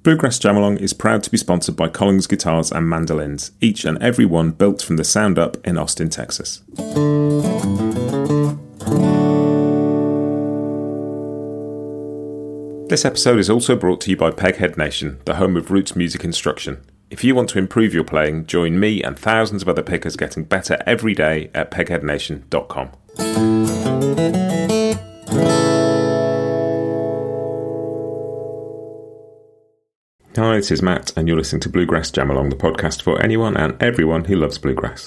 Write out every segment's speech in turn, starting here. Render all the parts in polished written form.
Bluegrass Jamalong is proud to be sponsored by Collins Guitars and Mandolins, each and every one built from the sound up in Austin, Texas. This episode is also brought to you by Peghead Nation, the home of roots music instruction. If you want to improve your playing, join me and thousands of other pickers getting better every day at pegheadnation.com. Hi, this is Matt, and you're listening to Bluegrass Jamalong, the podcast for anyone and everyone who loves bluegrass.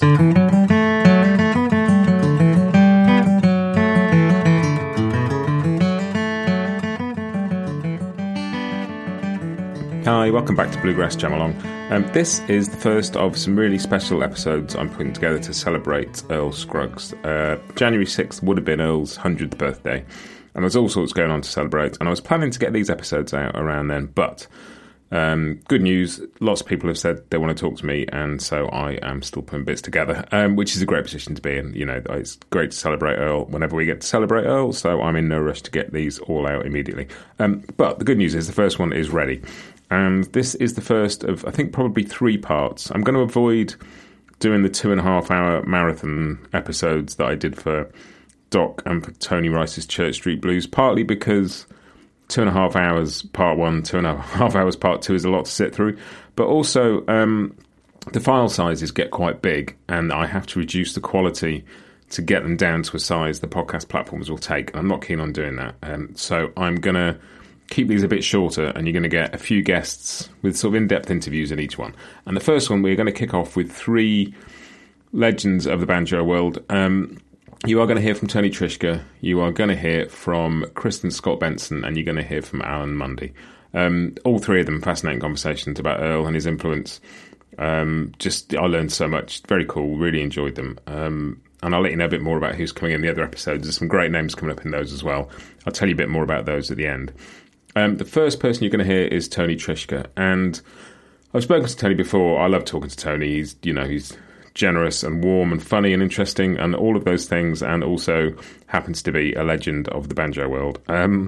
Hi, welcome back to Bluegrass Jamalong. This is the first of some really special episodes I'm putting together to celebrate Earl Scruggs. January 6th would have been Earl's 100th birthday, and there's all sorts going on to celebrate, and I was planning to get these episodes out around then, but good news, lots of people have said they want to talk to me, and so I am still putting bits together, which is a great position to be in. You know, it's great to celebrate Earl whenever we get to celebrate Earl, so I'm in no rush to get these all out immediately. But the good news is the first one is ready, and this is the first of, I think, probably 3 parts. I'm going to avoid doing the 2.5-hour marathon episodes that I did for Doc and for Tony Rice's Church Street Blues, partly because 2.5 hours part 1, 2.5 hours part 2 is a lot to sit through, but also the file sizes get quite big and I have to reduce the quality to get them down to a size the podcast platforms will take, and I'm not keen on doing that. So I'm going to keep these a bit shorter, and you're going to get a few guests with sort of in-depth interviews in each one. And the first one, we're going to kick off with 3 legends of the banjo world. You are going to hear from Tony Trischka, you are going to hear from Kristen Scott Benson, and you're going to hear from Alan Mundy. All 3 of them fascinating conversations about Earl and his influence. I learned so much. Very cool, really enjoyed them. And I'll let you know a bit more about who's coming in the other episodes. There's some great names coming up in those as well. I'll tell you a bit more about those at the end. The first person you're going to hear is Tony Trischka, and I've spoken to Tony before. I love talking to Tony. He's generous and warm and funny and interesting and all of those things, and also happens to be a legend of the banjo world.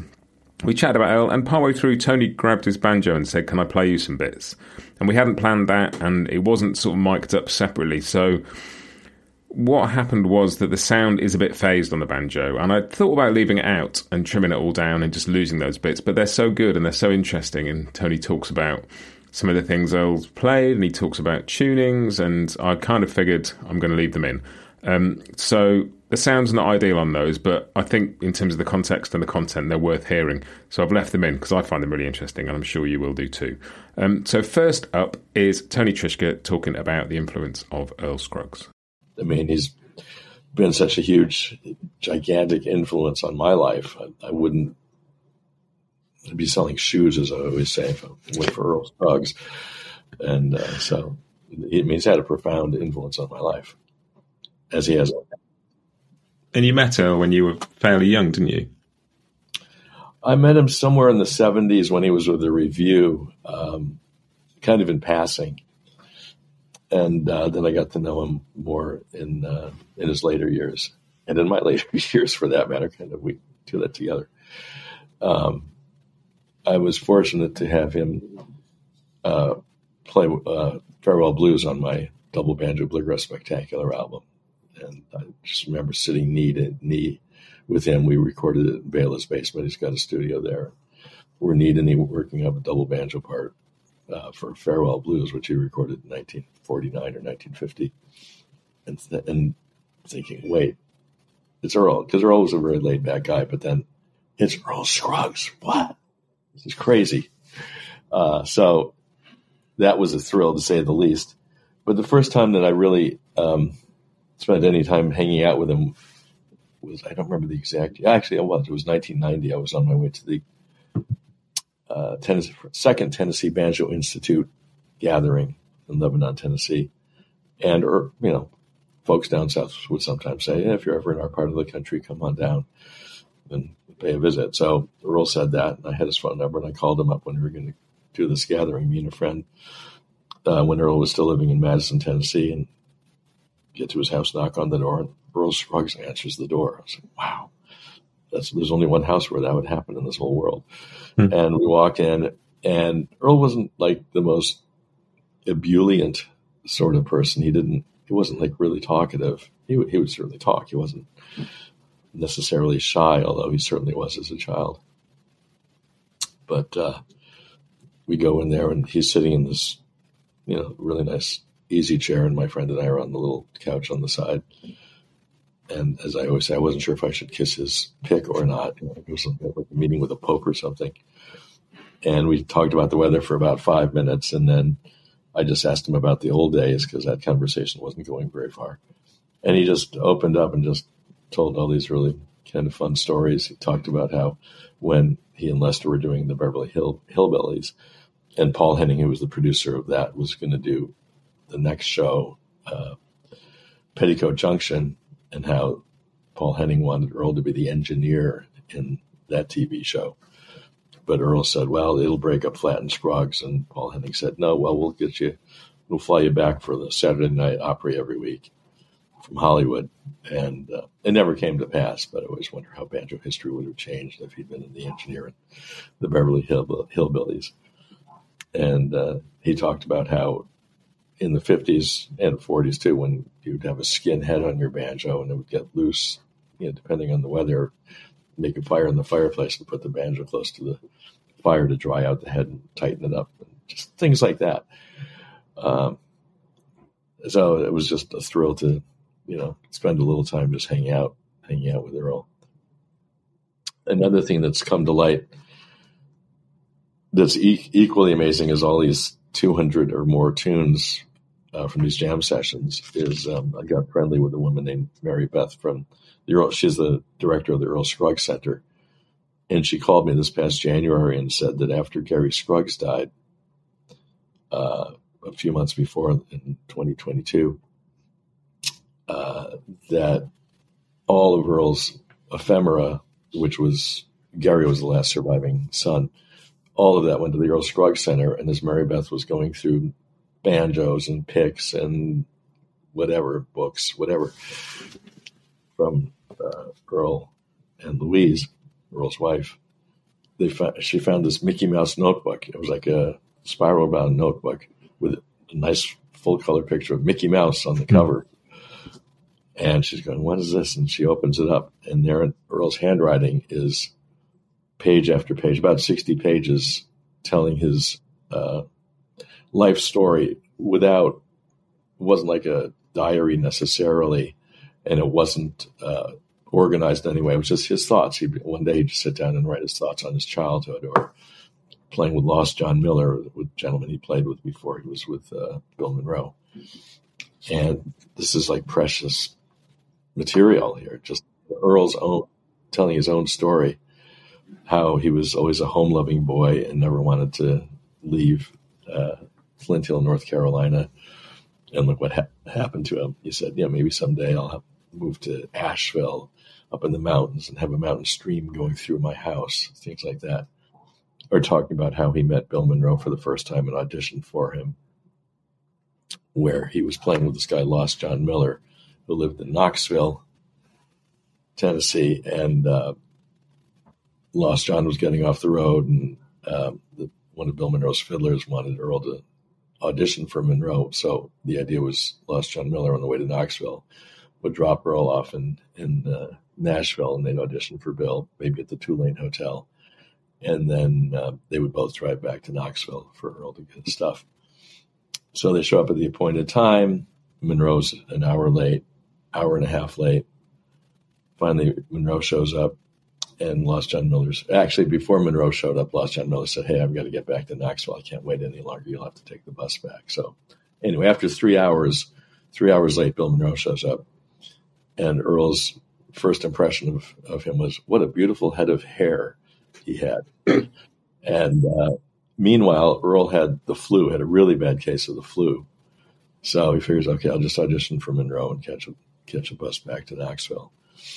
We chatted about Earl, and partway through Tony grabbed his banjo and said, "Can I play you some bits?" And we hadn't planned that, and it wasn't sort of mic'd up separately, so what happened was that the sound is a bit phased on the banjo, and I thought about leaving it out and trimming it all down and just losing those bits, but they're so good and they're so interesting, and Tony talks about some of the things Earl's played, and he talks about tunings, and I kind of figured I'm going to leave them in. So the sound's not ideal on those, but I think in terms of the context and the content, they're worth hearing. So I've left them in because I find them really interesting, and I'm sure you will do too. So first up is Tony Trischka talking about the influence of Earl Scruggs. I mean, he's been such a huge, gigantic influence on my life. I wouldn't be selling shoes, as I always say, if I went for Earl Scruggs. And so he's had a profound influence on my life, as he has. And you met Earl when you were fairly young, didn't you? I met him somewhere in the 70s when he was with the Review, kind of in passing. And then I got to know him more in his later years, and in my later years, for that matter. Kind of, we do that together. I was fortunate to have him play Farewell Blues on my Double Banjo Bluegrass Spectacular album, and I just remember sitting knee to knee with him. We recorded it in Bela's basement. He's got a studio there. We're knee to knee working up a double banjo part for Farewell Blues, which he recorded in 1949 or 1950, and thinking, wait, it's Earl, because Earl was a very laid-back guy, but then it's Earl Scruggs. What? This is crazy. So that was a thrill, to say the least. But the first time that I really spent any time hanging out with him was, I don't remember the exact, actually it was 1990. I was on my way to the Second Tennessee Banjo Institute gathering in Lebanon, Tennessee. And, folks down south would sometimes say, if you're ever in our part of the country, come on down and pay a visit. So Earl said that, and I had his phone number, and I called him up when we were going to do this gathering, me and a friend, when Earl was still living in Madison, Tennessee, and get to his house, knock on the door, and Earl Scruggs answers the door. I was like, wow, there's only one house where that would happen in this whole world. And we walk in, And Earl wasn't like the most ebullient sort of person. He wasn't like really talkative. He would certainly talk. He wasn't necessarily shy, although he certainly was as a child. But we go in there, and he's sitting in this, really nice easy chair, and my friend and I are on the little couch on the side. And as I always say, I wasn't sure if I should kiss his pick or not. It was like a meeting with a pope or something. And we talked about the weather for about 5 minutes, and then I just asked him about the old days because that conversation wasn't going very far. And he just opened up and just told all these really kind of fun stories. He talked about how when he and Lester were doing the Beverly Hillbillies, and Paul Henning, who was the producer of that, was going to do the next show, Petticoat Junction, and how Paul Henning wanted Earl to be the engineer in that TV show. But Earl said, well, it'll break up Flatt and Scruggs. And Paul Henning said, no, well, we'll fly you back for the Saturday Night Opry every week from Hollywood. And it never came to pass, but I always wonder how banjo history would have changed if he'd been in the engineer in the Beverly Hillbillies. And he talked about how in the 50s and 40s too, when you'd have a skin head on your banjo and it would get loose, depending on the weather, make a fire in the fireplace and put the banjo close to the fire to dry out the head and tighten it up, and just things like that. So it was just a thrill to, spend a little time just hanging out with Earl. Another thing that's come to light that's equally amazing is all these 200 or more tunes from these jam sessions is I got friendly with a woman named Mary Beth from the Earl. She's the director of the Earl Scruggs Center. And she called me this past January and said that after Gary Scruggs died a few months before in 2022, that all of Earl's ephemera, which was Gary was the last surviving son, all of that went to the Earl Scruggs Center. And as Mary Beth was going through banjos and picks and books, whatever, from Earl and Louise, Earl's wife, she found this Mickey Mouse notebook. It was like a spiral-bound notebook with a nice full-color picture of Mickey Mouse on the cover. And she's going, what is this? And she opens it up, and there in Earl's handwriting is page after page, about 60 pages, telling his life story it wasn't like a diary necessarily, and it wasn't organized anyway. It was just his thoughts. One day he'd just sit down and write his thoughts on his childhood, or playing with Lost John Miller, with a gentleman he played with before he was with Bill Monroe. And this is like precious material here, just Earl's own, telling his own story, how he was always a home-loving boy and never wanted to leave Flint Hill, North Carolina. And look what happened to him. He said, maybe someday I'll move to Asheville up in the mountains and have a mountain stream going through my house, things like that. Or talking about how he met Bill Monroe for the first time and auditioned for him, where he was playing with this guy, Lost John Miller, who lived in Knoxville, Tennessee, and Lost John was getting off the road, and one of Bill Monroe's fiddlers wanted Earl to audition for Monroe. So the idea was Lost John Miller on the way to Knoxville would drop Earl off in Nashville, and they'd audition for Bill, maybe at the Tulane Hotel. And then they would both drive back to Knoxville for Earl to get his stuff. So they show up at the appointed time. Monroe's an hour and a half late. Finally, Monroe shows up, and Lost John Miller's actually before Monroe showed up. Lost John Miller said, "Hey, I've got to get back to Knoxville. I can't wait any longer. You'll have to take the bus back." So, anyway, after 3 hours late, Bill Monroe shows up, and Earl's first impression of him was, "What a beautiful head of hair he had." And meanwhile, Earl had the flu, had a really bad case of the flu. So he figures, okay, I'll just audition for Monroe and catch a bus back to Knoxville.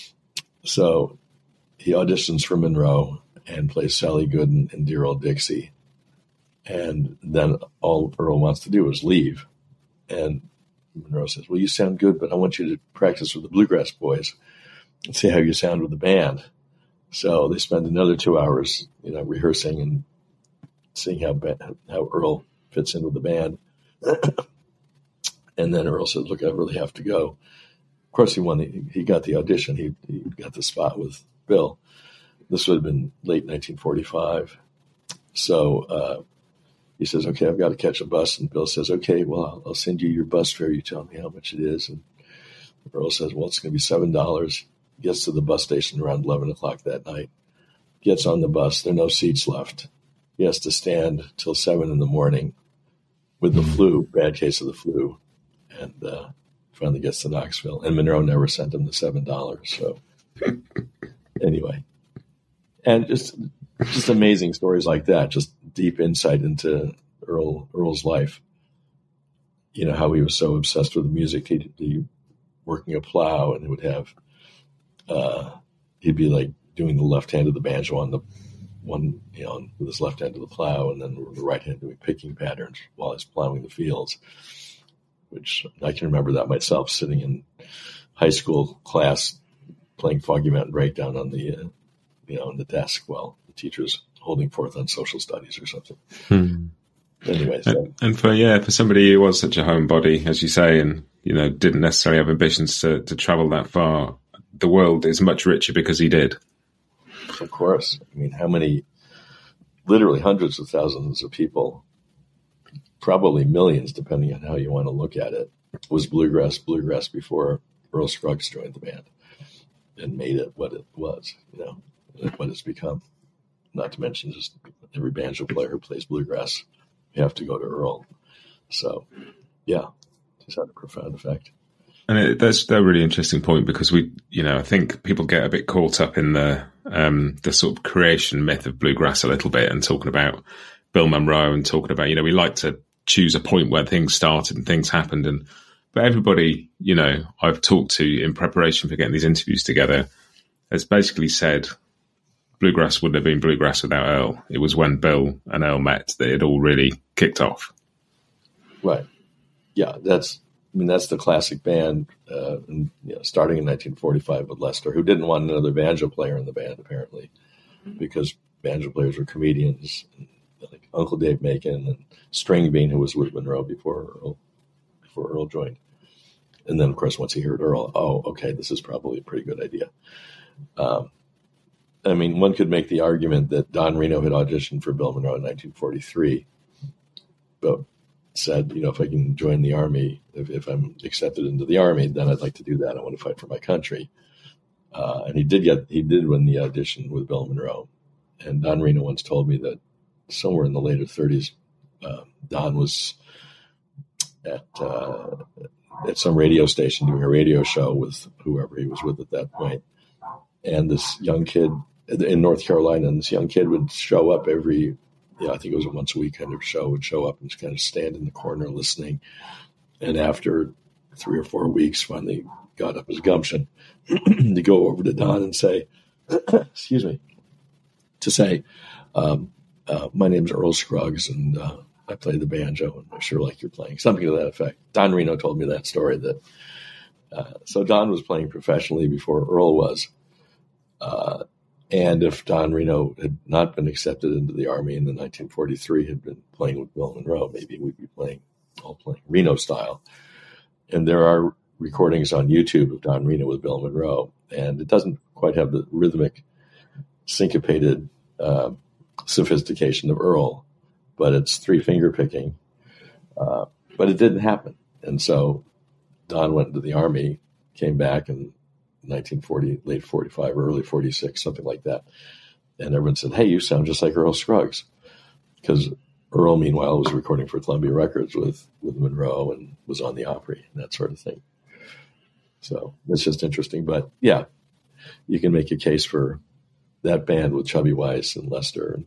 So he auditions for Monroe and plays Sally Gooden in Dear Old Dixie. And then all Earl wants to do is leave. And Monroe says, well, you sound good, but I want you to practice with the Bluegrass Boys and see how you sound with the band. So they spend another 2 hours, rehearsing and seeing how Earl fits in with the band. And then Earl said, "Look, I really have to go." Of course, he won. He got the audition. He got the spot with Bill. This would have been late 1945. So he says, "Okay, I've got to catch a bus." And Bill says, "Okay, well, I'll send you your bus fare. You tell me how much it is." And Earl says, "Well, it's going to be $7. Gets to the bus station around 11 o'clock that night. Gets on the bus. There are no seats left. He has to stand till 7 in the morning with the flu, bad case of the flu. And finally gets to Knoxville. And Monroe never sent him the $7. So anyway. And just amazing stories like that. Just deep insight into Earl's life. You know, how he was so obsessed with the music. He'd be working a plow and he would have, he'd be like doing the left hand of the banjo on the one, you know, with his left hand to the plow, and then with the right hand doing picking patterns while he's plowing the fields, which I can remember that myself, sitting in high school class playing Foggy Mountain Breakdown on the, on the desk while the teacher's holding forth on social studies or something. Anyway, so. And for somebody who was such a homebody, as you say, and, you know, didn't necessarily have ambitions to travel that far, the world is much richer because he did. Of course. I mean, how many, literally hundreds of thousands of people, probably millions, depending on how you want to look at it, was bluegrass before Earl Scruggs joined the band and made it what it was, you know, what it's become. Not to mention just every banjo player who plays bluegrass, you have to go to Earl. So, yeah, it's had a profound effect. And that's a really interesting point, because I think people get a bit caught up in the sort of creation myth of bluegrass a little bit, and talking about Bill Monroe and talking about, we like to choose a point where things started and things happened. But everybody, I've talked to in preparation for getting these interviews together has basically said bluegrass wouldn't have been bluegrass without Earl. It was when Bill and Earl met that it all really kicked off. Right. Yeah, that's the classic band, starting in 1945 with Lester, who didn't want another banjo player in the band, apparently, because banjo players were comedians, like Uncle Dave Macon and Stringbean, who was with Monroe before Earl joined. And then, of course, once he heard Earl, okay, this is probably a pretty good idea. One could make the argument that Don Reno had auditioned for Bill Monroe in 1943, but said, if I can join the Army, if I'm accepted into the Army, then I'd like to do that. I want to fight for my country. And he did win the audition with Bill Monroe. And Don Reno once told me that somewhere in the later 30s, Don was at some radio station doing a radio show with whoever he was with at that point. And this young kid in North Carolina, and this young kid would show up every, I think it was a once a week kind of show, would show up and just kind of stand in the corner listening. And after 3 or 4 weeks, finally got up his gumption to go over to Don and say, excuse me, my name's Earl Scruggs, and I play the banjo, and I sure like your playing. Something to that effect. Don Reno told me that story. So Don was playing professionally before Earl was. And if Don Reno had not been accepted into the Army in 1943, had been playing with Bill Monroe, maybe we'd be all playing Reno style. And there are recordings on YouTube of Don Reno with Bill Monroe, and it doesn't quite have the rhythmic, syncopated sophistication of Earl, but it's 3-finger picking. But it didn't happen. And so Don went into the Army, came back in 1940, late 45, early 46, something like that. And everyone said, "Hey, you sound just like Earl Scruggs." Because Earl, meanwhile, was recording for Columbia Records with Monroe and was on the Opry and that sort of thing. So it's just interesting. But yeah, you can make a case for that band with Chubby Weiss and Lester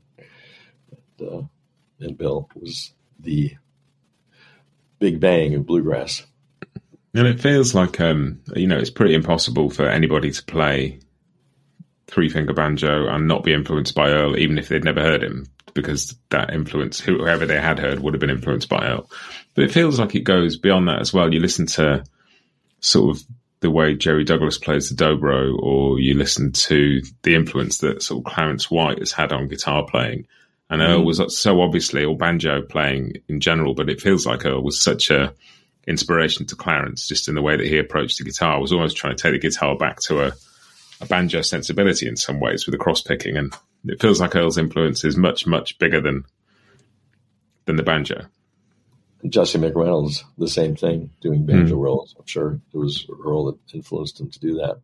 and Bill was the big bang of bluegrass. And it feels like, it's pretty impossible for anybody to play 3-finger banjo and not be influenced by Earl, even if they'd never heard him, because that influence, whoever they had heard, would have been influenced by Earl. But it feels like it goes beyond that as well. You listen to sort of the way Jerry Douglas plays the dobro, or you listen to the influence that sort of Clarence White has had on guitar playing. And Earl was so obviously, or banjo playing in general, but it feels like Earl was such a inspiration to Clarence, just in the way that he approached the guitar. Was almost trying to take the guitar back to a banjo sensibility in some ways with the cross picking, and it feels like Earl's influence is much, much bigger than the banjo. Jesse McReynolds, the same thing, doing banjo rolls. I'm sure it was Earl that influenced him to do that.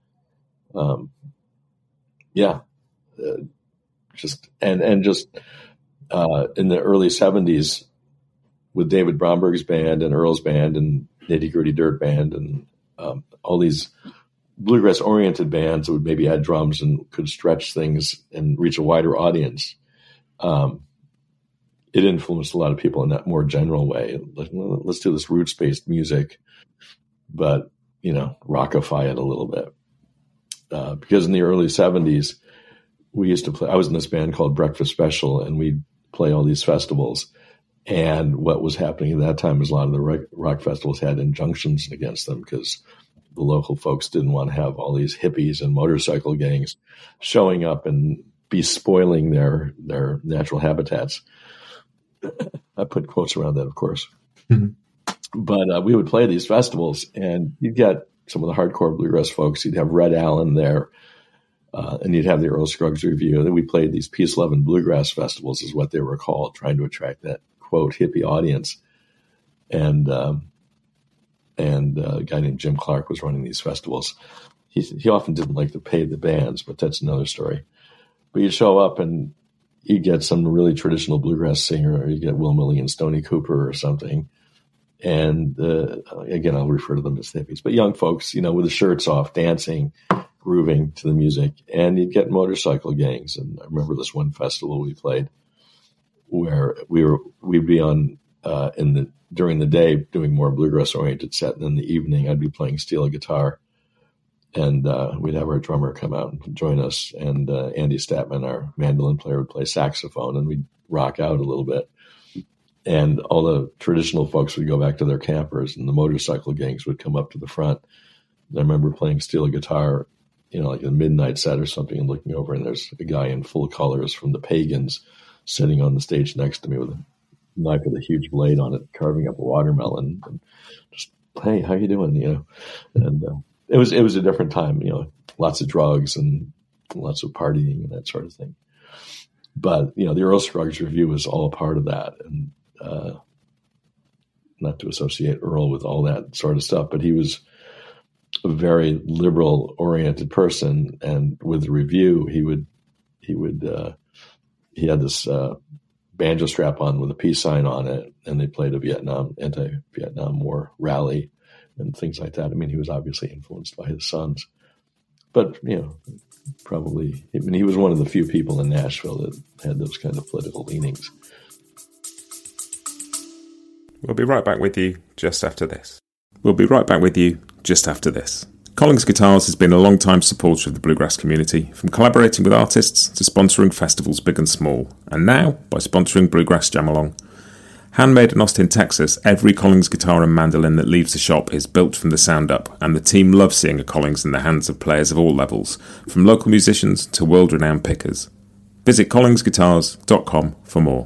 In the early 70s with David Bromberg's band and Earl's band and Nitty Gritty Dirt Band and all these bluegrass-oriented bands that would maybe add drums and could stretch things and reach a wider audience. It influenced a lot of people in that more general way. Like, well, let's do this roots-based music, but, rockify it a little bit. Because in the early 70s, we used to play, I was in this band called Breakfast Special, and we'd play all these festivals. And what was happening at that time is a lot of the rock festivals had injunctions against them because the local folks didn't want to have all these hippies and motorcycle gangs showing up and be spoiling their natural habitats. I put quotes around that, of course. But we would play these festivals, and you'd get some of the hardcore bluegrass folks. You'd have Red Allen there, and you'd have the Earl Scruggs Review. And then we played these Peace, Love, and Bluegrass festivals is what they were called, trying to attract that, quote, hippie audience. And a guy named Jim Clark was running these festivals. He often didn't like to pay the bands, but that's another story. But you'd show up, and you get some really traditional bluegrass singer, or you get Will Milley and Stoney Cooper or something. And again, I'll refer to them as hippies, but young folks, with the shirts off, dancing, grooving to the music. And you'd get motorcycle gangs. And I remember this one festival we played where we'd be on during the day doing more bluegrass oriented set, and in the evening I'd be playing steel guitar. And we'd have our drummer come out and join us, and Andy Statman, our mandolin player, would play saxophone, and we'd rock out a little bit. And all the traditional folks would go back to their campers, and the motorcycle gangs would come up to the front. And I remember playing steel guitar, like a midnight set or something, and looking over, and there's a guy in full colors from the Pagans sitting on the stage next to me with a knife with a huge blade on it, carving up a watermelon. And just, hey, how you doing? And it was a different time, lots of drugs and lots of partying and that sort of thing. But, the Earl Scruggs Review was all a part of that. And not to associate Earl with all that sort of stuff, but he was a very liberal oriented person. And with the Review, he had this banjo strap on with a peace sign on it, and they played a anti-Vietnam War rally and things like that. I mean, he was obviously influenced by his sons, but probably, he was one of the few people in Nashville that had those kind of political leanings. We'll be right back with you just after this. Collings Guitars has been a long-time supporter of the bluegrass community, from collaborating with artists to sponsoring festivals big and small, and now by sponsoring Bluegrass Jam Along. Handmade in Austin, Texas, every Collings guitar and mandolin that leaves the shop is built from the sound up, and the team loves seeing a Collings in the hands of players of all levels, from local musicians to world-renowned pickers. Visit collingsguitars.com for more.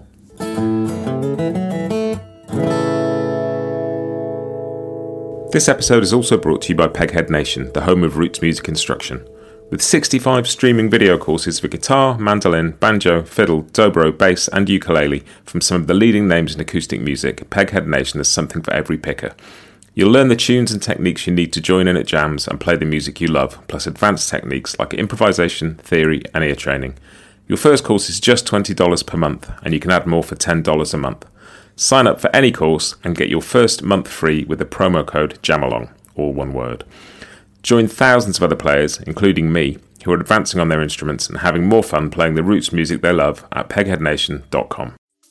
This episode is also brought to you by Peghead Nation, the home of roots music instruction. With 65 streaming video courses for guitar, mandolin, banjo, fiddle, dobro, bass and ukulele from some of the leading names in acoustic music, Peghead Nation has something for every picker. You'll learn the tunes and techniques you need to join in at jams and play the music you love, plus advanced techniques like improvisation, theory and ear training. Your first course is just $20 per month, and you can add more for $10 a month. Sign up for any course and get your first month free with the promo code JAMALONG, all one word. Join thousands of other players, including me, who are advancing on their instruments and having more fun playing the roots music they love at pegheadnation.com.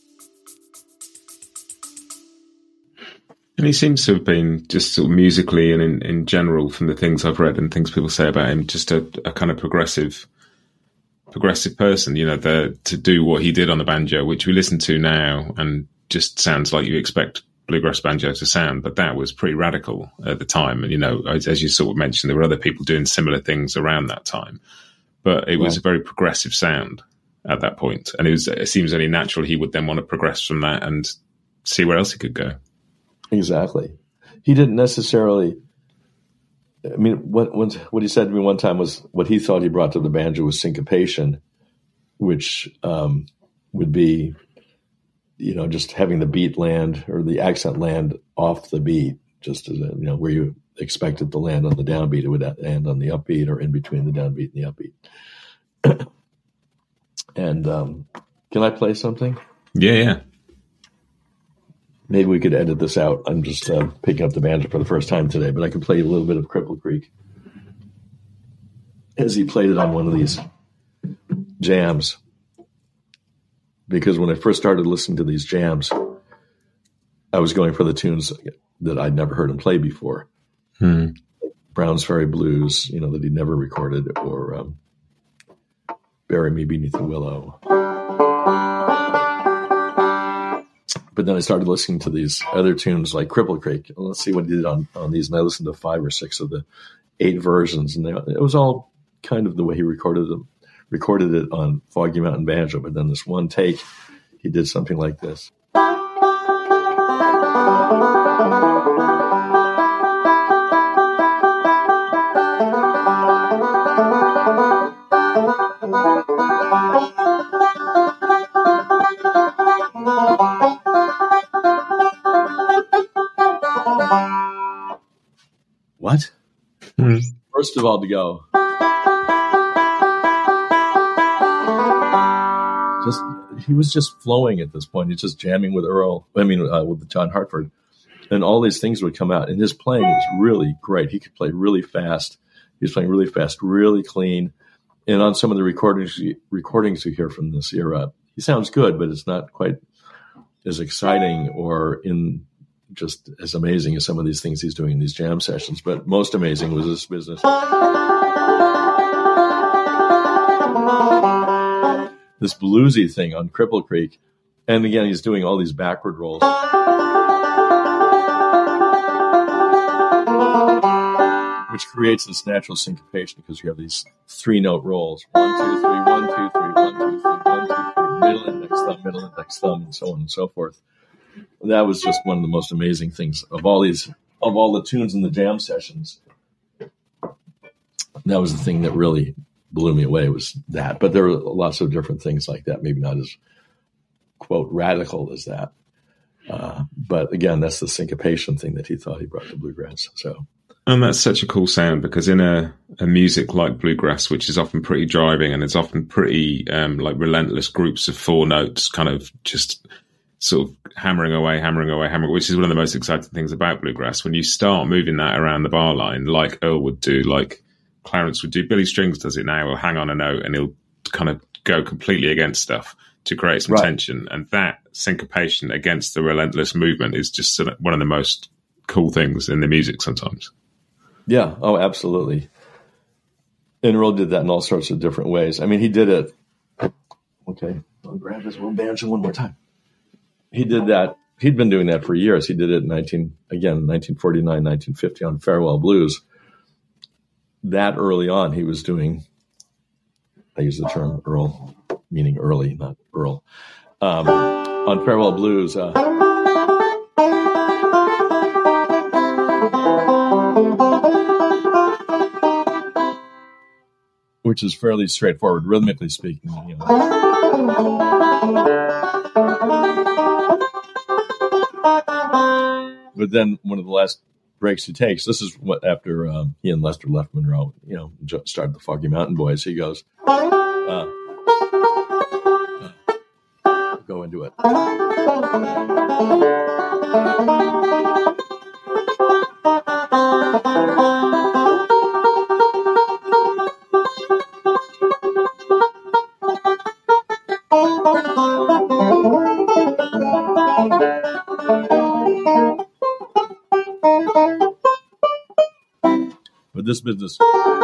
And he seems to have been, just sort of musically and in general, from the things I've read and things people say about him, just a kind of progressive person, to do what he did on the banjo, which we listen to now and just sounds like you expect bluegrass banjo to sound, but that was pretty radical at the time. And, as you sort of mentioned, there were other people doing similar things around that time, but it was a very progressive sound. at that point. And it seems only natural he would then want to progress from that and see where else he could go. Exactly. He didn't necessarily. I mean, what he said to me one time was what he thought he brought to the banjo was syncopation, which would be, just having the beat land or the accent land off the beat, just as where you expect it to land on the downbeat, it would land on the upbeat or in between the downbeat and the upbeat. And can I play something? Yeah. Maybe we could edit this out. I'm just picking up the banjo for the first time today, but I could play a little bit of Cripple Creek as he played it on one of these jams. Because when I first started listening to these jams, I was going for the tunes that I'd never heard him play before. Brown's Ferry Blues, that he'd never recorded, or Bury Me Beneath the Willow. But then I started listening to these other tunes like Cripple Creek. Let's see what he did on these. And I listened to 5 or 6 of the 8 versions. And it was all kind of the way he recorded them. Recorded it on Foggy Mountain Banjo. But then this one take, he did something like this. What? First of all, to go. He was just flowing at this point. He's just jamming with with John Hartford. And all these things would come out. And his playing was really great. He could play really fast. He was playing really fast, really clean. And on some of the recordings you hear from this era, he sounds good, but it's not quite as exciting or just as amazing as some of these things he's doing in these jam sessions. But most amazing was this business. This bluesy thing on Cripple Creek. And again, he's doing all these backward rolls. Which creates this natural syncopation because you have these 3-note rolls. 1, 2, 3, 1, 2, 3, 1, 2, 3, 1, 2, 3, middle index thumb, and so on and so forth. That was just one of the most amazing things of all the tunes in the jam sessions. That was the thing that really blew me away, was that. But there were lots of different things like that, maybe not as, quote, radical as that. But again, that's the syncopation thing that he thought he brought to bluegrass. And that's such a cool sound, because in a music like bluegrass, which is often pretty driving and it's often pretty like relentless groups of 4 notes, kind of just sort of hammering away, which is one of the most exciting things about bluegrass. When you start moving that around the bar line, like Earl would do, like Clarence would do, Billy Strings does it now. He'll hang on a note and he'll kind of go completely against stuff to create some tension. And that syncopation against the relentless movement is just one of the most cool things in the music sometimes. Yeah. Oh, absolutely. And Earl did that in all sorts of different ways. I mean, he did it. Okay. I'll grab his little banjo one more time. He did that. He'd been doing that for years. He did it in 1949, 1950 on Farewell Blues. That early on, he was doing, I use the term Earl, meaning early, not Earl. On Farewell Blues, which is fairly straightforward, rhythmically speaking. But then one of the last breaks he takes, this is what after he and Lester left Monroe, started the Foggy Mountain Boys. He goes, go into it. But this business,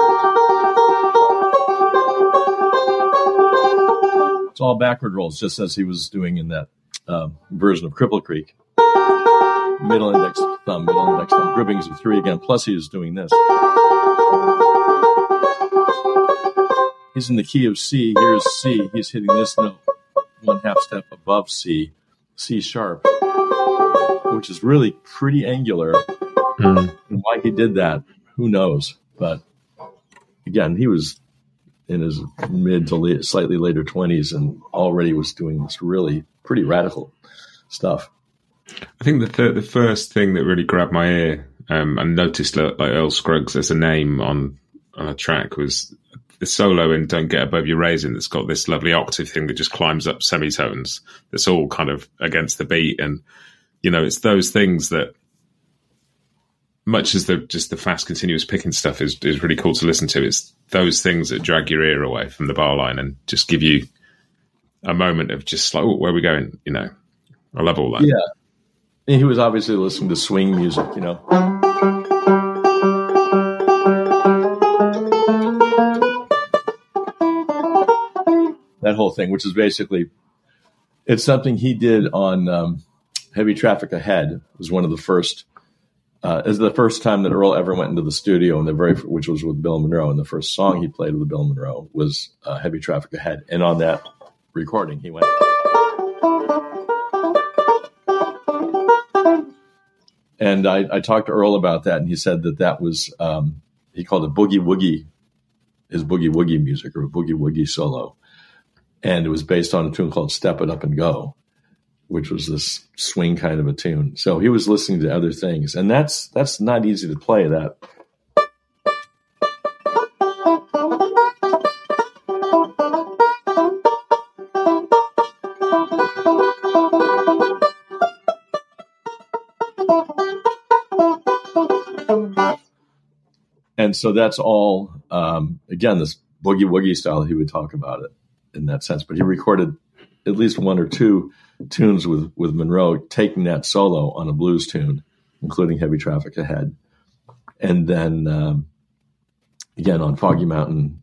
it's all backward rolls, just as he was doing in that version of Cripple Creek. Middle index thumb, groupings of 3 again, plus he was doing this. he's in the key of C. Here's C. He's hitting this note 1/2 step above C, C sharp, which is really pretty angular. And why he did that, who knows? But again, he was in his mid to slightly later 20s and already was doing this really pretty radical stuff. I think the first thing that really grabbed my ear and noticed like Earl Scruggs as a name on a track was the solo in Don't Get Above Your Raisin that's got this lovely octave thing that just climbs up semitones that's all kind of against the beat. And, it's those things that, much as the fast continuous picking stuff is really cool to listen to, it's those things that drag your ear away from the bar line and just give you a moment of just like, oh, where are we going? I love all that. Yeah. And he was obviously listening to swing music, that whole thing, which is basically, it's something he did on Heavy Traffic Ahead. It was one of the first, is the first time that Earl ever went into the studio, and which was with Bill Monroe. And the first song he played with Bill Monroe was Heavy Traffic Ahead. And on that recording, he went. And I talked to Earl about that, and he said that was, he called it Boogie Woogie, his Boogie Woogie music, or a Boogie Woogie solo. And it was based on a tune called Step It Up and Go, which was this swing kind of a tune. So he was listening to other things. And that's not easy to play that. And so that's all, again, this boogie woogie style, he would talk about it in that sense. But he recorded at least one or two tunes with Monroe taking that solo on a blues tune, including Heavy Traffic Ahead. And then, again, on Foggy Mountain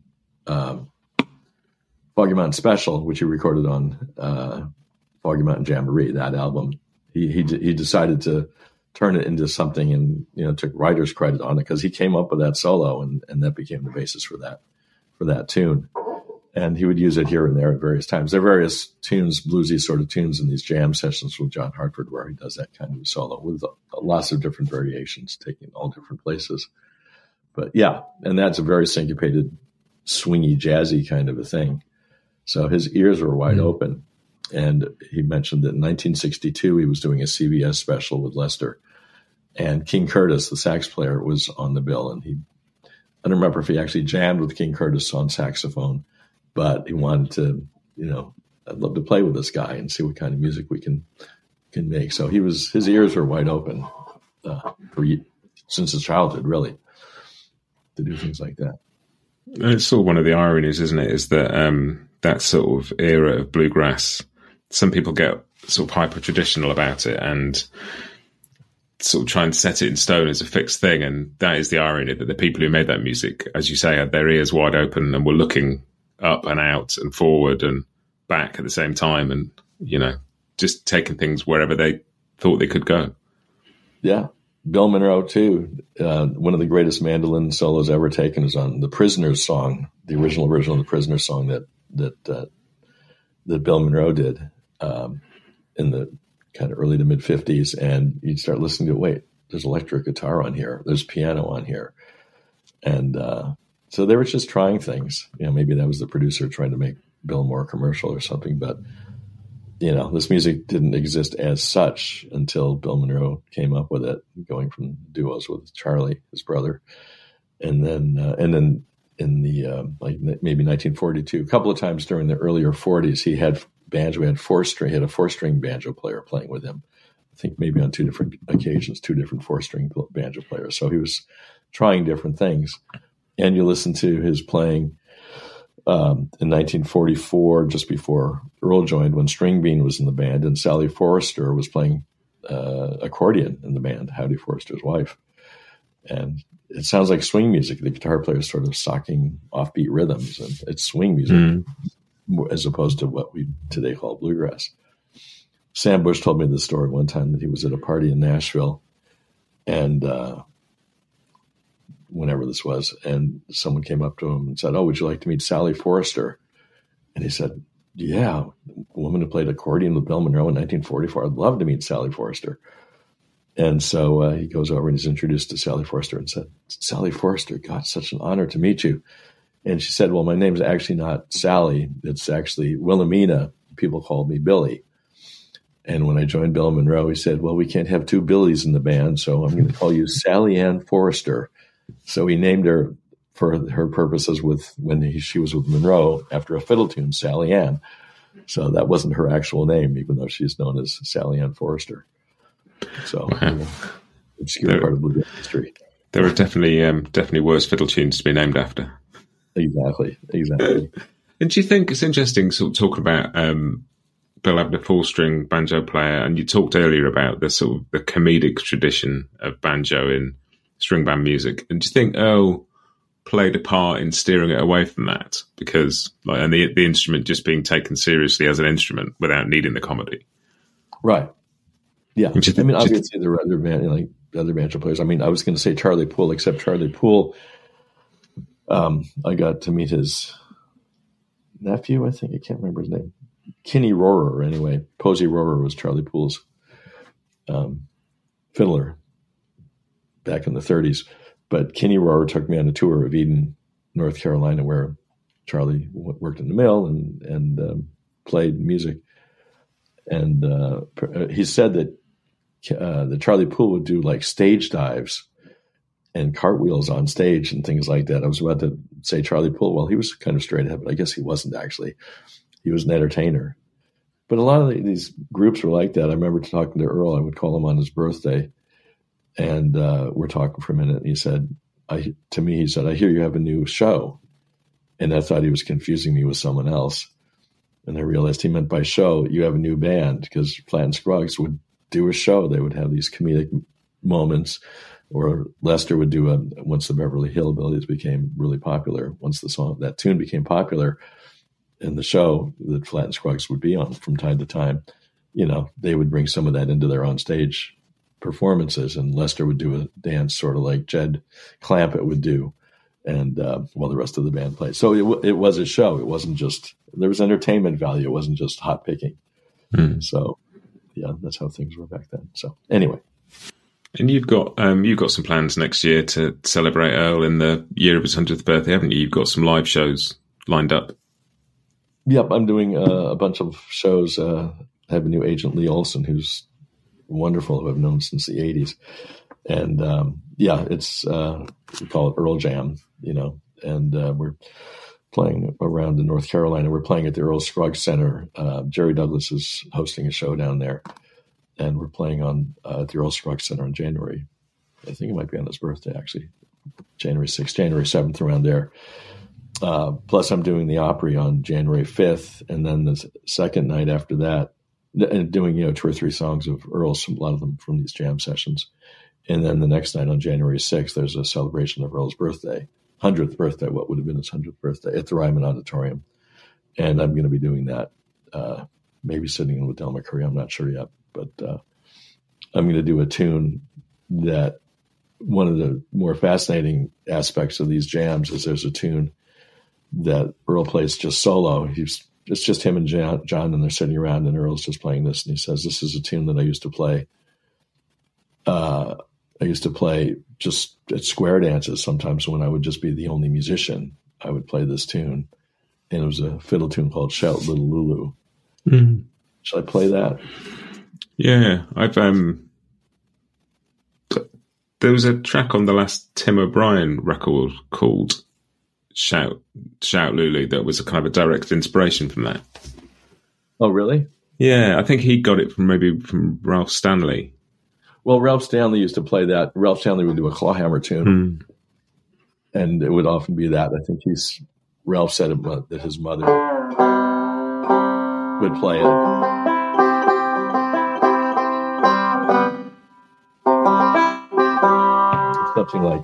Special, which he recorded on Foggy Mountain Jamboree, that album, he decided to turn it into something and, took writer's credit on it because he came up with that solo and that became the basis for that tune. And he would use it here and there at various times. There are various tunes, bluesy sort of tunes in these jam sessions with John Hartford where he does that kind of solo with lots of different variations taking all different places. But yeah, and that's a very syncopated, swingy, jazzy kind of a thing. So his ears were wide open. And he mentioned that in 1962, he was doing a CBS special with Lester. And King Curtis, the sax player, was on the bill. And I don't remember if he actually jammed with King Curtis on saxophone, but he wanted to, I'd love to play with this guy and see what kind of music we can make. So his ears were wide open since his childhood, really, to do things like that. And it's sort of one of the ironies, isn't it, is that that sort of era of bluegrass, some people get sort of hyper traditional about it and sort of try and set it in stone as a fixed thing. And that is the irony, that the people who made that music, as you say, had their ears wide open and were looking up and out and forward and back at the same time and, just taking things wherever they thought they could go. Yeah. Bill Monroe, too. One of the greatest mandolin solos ever taken is on the Prisoners song, the original version of the Prisoners song that Bill Monroe did in the kind of early to mid 50s. And you'd start listening to, wait, there's electric guitar on here. There's piano on here. And so they were just trying things. Maybe that was the producer trying to make Bill more commercial or something. But, this music didn't exist as such until Bill Monroe came up with it, going from duos with Charlie, his brother. And then in the maybe 1942, a couple of times during the earlier 40s, he had banjo. He had a four-string banjo player playing with him. I think maybe on two different occasions, two different four-string banjo players. So he was trying different things. And you listen to his playing in 1944, just before Earl joined, when String Bean was in the band, and Sally Forrester was playing accordion in the band, Howdy Forrester's wife. And it sounds like swing music. The guitar player is sort of socking offbeat rhythms, and it's swing music as opposed to what we today call bluegrass. Sam Bush told me this story one time that he was at a party in Nashville, and whenever this was, and someone came up to him and said, "Oh, would you like to meet Sally Forrester?" And he said, "Yeah, the woman who played accordion with Bill Monroe in 1944. I'd love to meet Sally Forrester." And so he goes over and he's introduced to Sally Forrester and said, "Sally Forrester, God, such an honor to meet you." And she said, "Well, my name's actually not Sally. It's actually Wilhelmina. People called me Billy." And when I joined Bill Monroe, he said, "Well, we can't have two Billies in the band, so I'm going to call you Sally Ann Forrester." So he named her for her purposes she was with Monroe after a fiddle tune, Sally Ann. So that wasn't her actual name, even though she's known as Sally Ann Forrester. So, obscure part of bluegrass history. There are definitely worse fiddle tunes to be named after. Exactly. And do you think it's interesting sort of talking about Bill having a four-string banjo player, and you talked earlier about the sort of the comedic tradition of banjo in string band music, and do you think Earl played a part in steering it away from that, because and the instrument just being taken seriously as an instrument without needing the comedy? Right. Yeah. Obviously there were other banjo players. I was going to say Charlie Poole, except Charlie Poole, I got to meet his nephew, I think. I can't remember his name. Kinney Rohrer, anyway. Posey Rohrer was Charlie Poole's fiddler back in the 30s. But Kinney Rohrer took me on a tour of Eden, North Carolina, where Charlie worked in the mill and played music. And he said that Charlie Poole would do like stage dives and cartwheels on stage and things like that. I was about to say Charlie Poole. Well, he was kind of straight ahead, but I guess he wasn't actually. He was an entertainer. But a lot of these groups were like that. I remember talking to Earl. I would call him on his birthday, and we're talking for a minute. And he said, "I hear you have a new show." And I thought he was confusing me with someone else. And I realized he meant by show, you have a new band, because Flatt and Scruggs would do a show. They would have these comedic moments, or Lester would do once the Beverly Hillbillies became really popular, once that tune became popular, in the show that Flatt and Scruggs would be on from time to time, they would bring some of that into their on-stage performances, and Lester would do a dance sort of like Jed Clampett would do, and while the rest of the band played. So it was a show. It wasn't just, there was entertainment value. It wasn't just hot picking. So, yeah, that's how things were back then. So anyway. And you've got some plans next year to celebrate Earl in the year of his 100th birthday, haven't you? You've got some live shows lined up. Yep, I'm doing a bunch of shows. I have a new agent, Lee Olson, who's wonderful, who I've known since the 80s. And it's we call it Earl Jam, and we're playing around in North Carolina. We're playing at the Earl Scruggs Center. Jerry Douglas is hosting a show down there, and we're playing at the Earl Scruggs Center in January. I think it might be on his birthday, actually, January 6th, January 7th, around there. Plus, I'm doing the Opry on January 5th, and then the second night after that, and doing 2 or 3 songs of Earl's, a lot of them from these jam sessions. And then the next night on January 6th, there's a celebration of Earl's birthday, 100th birthday, what would have been his 100th birthday, at the Ryman Auditorium. And I'm going to be doing that, maybe sitting in with Del McCoury, I'm not sure yet. But I'm going to do a tune that, one of the more fascinating aspects of these jams is there's a tune that Earl plays just solo. It's just him and John, and they're sitting around, and Earl's just playing this, and he says, "This is a tune that I used to play. I used to play just at square dances sometimes when I would just be the only musician. I would play this tune, and it was a fiddle tune called Shout Little Lulu." Mm-hmm. Should I play that? Yeah, I've there was a track on the last Tim O'Brien record called Shout Lulu that was a kind of a direct inspiration from that. Oh, really? Yeah, I think he got it from Ralph Stanley. Well, Ralph Stanley used to play that. Ralph Stanley would do a clawhammer tune, and it would often be that. I think Ralph said that his mother would play it. Something like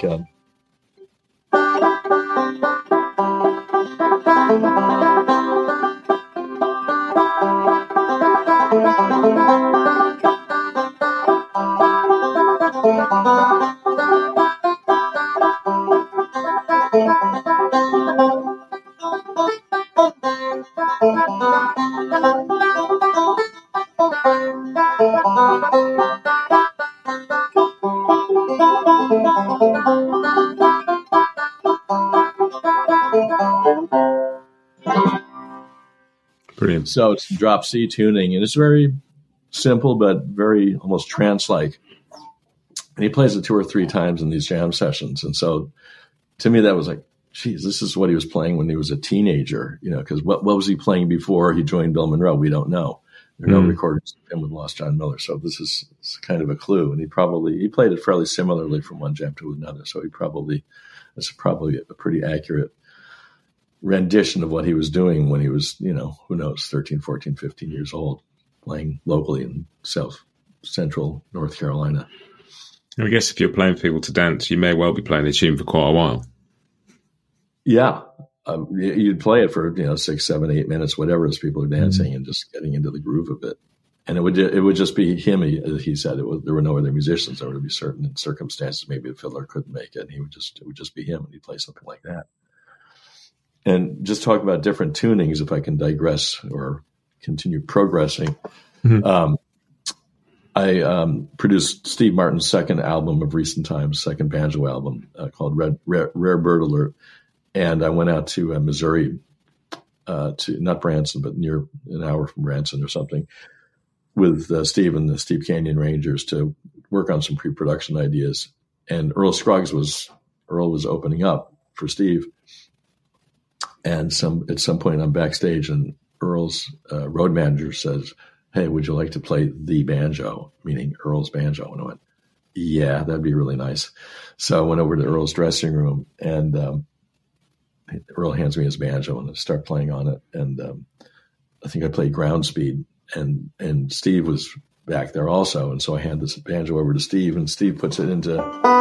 Brilliant. So it's drop C tuning, and it's very simple, but very almost trance-like. And he plays it 2 or 3 times in these jam sessions. And so to me, that was like, geez, this is what he was playing when he was a teenager, because what was he playing before he joined Bill Monroe? We don't know. There are no recordings of him with Lost John Miller. So this is kind of a clue. And he played it fairly similarly from one jam to another. So it's probably a pretty accurate rendition of what he was doing when he was, who knows, 13, 14, 15 years old, playing locally in South Central North Carolina. I guess if you're playing for people to dance, you may well be playing a tune for quite a while. Yeah. You'd play it for, 6, 7, 8 minutes, whatever, as people are dancing and just getting into the groove of it. And it would just be him. He said there were no other musicians. There would be certain circumstances. Maybe a fiddler couldn't make it. And it would just be him, and he'd play something like that. And just talk about different tunings, if I can digress or continue progressing. Mm-hmm. I produced Steve Martin's second album of recent times, second banjo album called Rare Bird Alert. And I went out to Missouri, to not Branson, but near an hour from Branson or something, with Steve and the Steep Canyon Rangers to work on some pre-production ideas. And Earl was opening up for Steve. And at some point I'm backstage, and Earl's road manager says, "Hey, would you like to play the banjo?" Meaning Earl's banjo. And I went, "Yeah, that'd be really nice." So I went over to Earl's dressing room, and Earl hands me his banjo, and I start playing on it. And I think I played Ground Speed, and Steve was back there also. And so I hand this banjo over to Steve, and Steve puts it into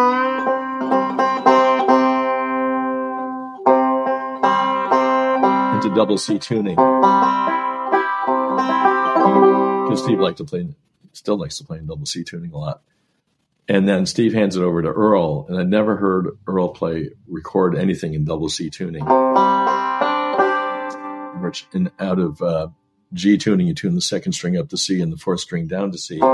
double C tuning. Because Steve still likes to play in double C tuning a lot. And then Steve hands it over to Earl, and I never heard Earl record anything in double C tuning. And out of G tuning, you tune the second string up to C and the fourth string down to C.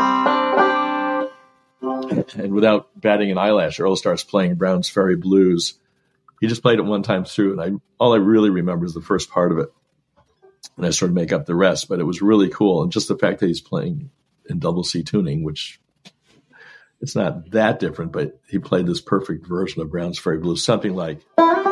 And without batting an eyelash, Earl starts playing Brown's Ferry Blues. He just played it one time through, and all I really remember is the first part of it. And I sort of make up the rest, but it was really cool. And just the fact that he's playing in double C tuning, which it's not that different, but he played this perfect version of Brown's Ferry Blues, something like.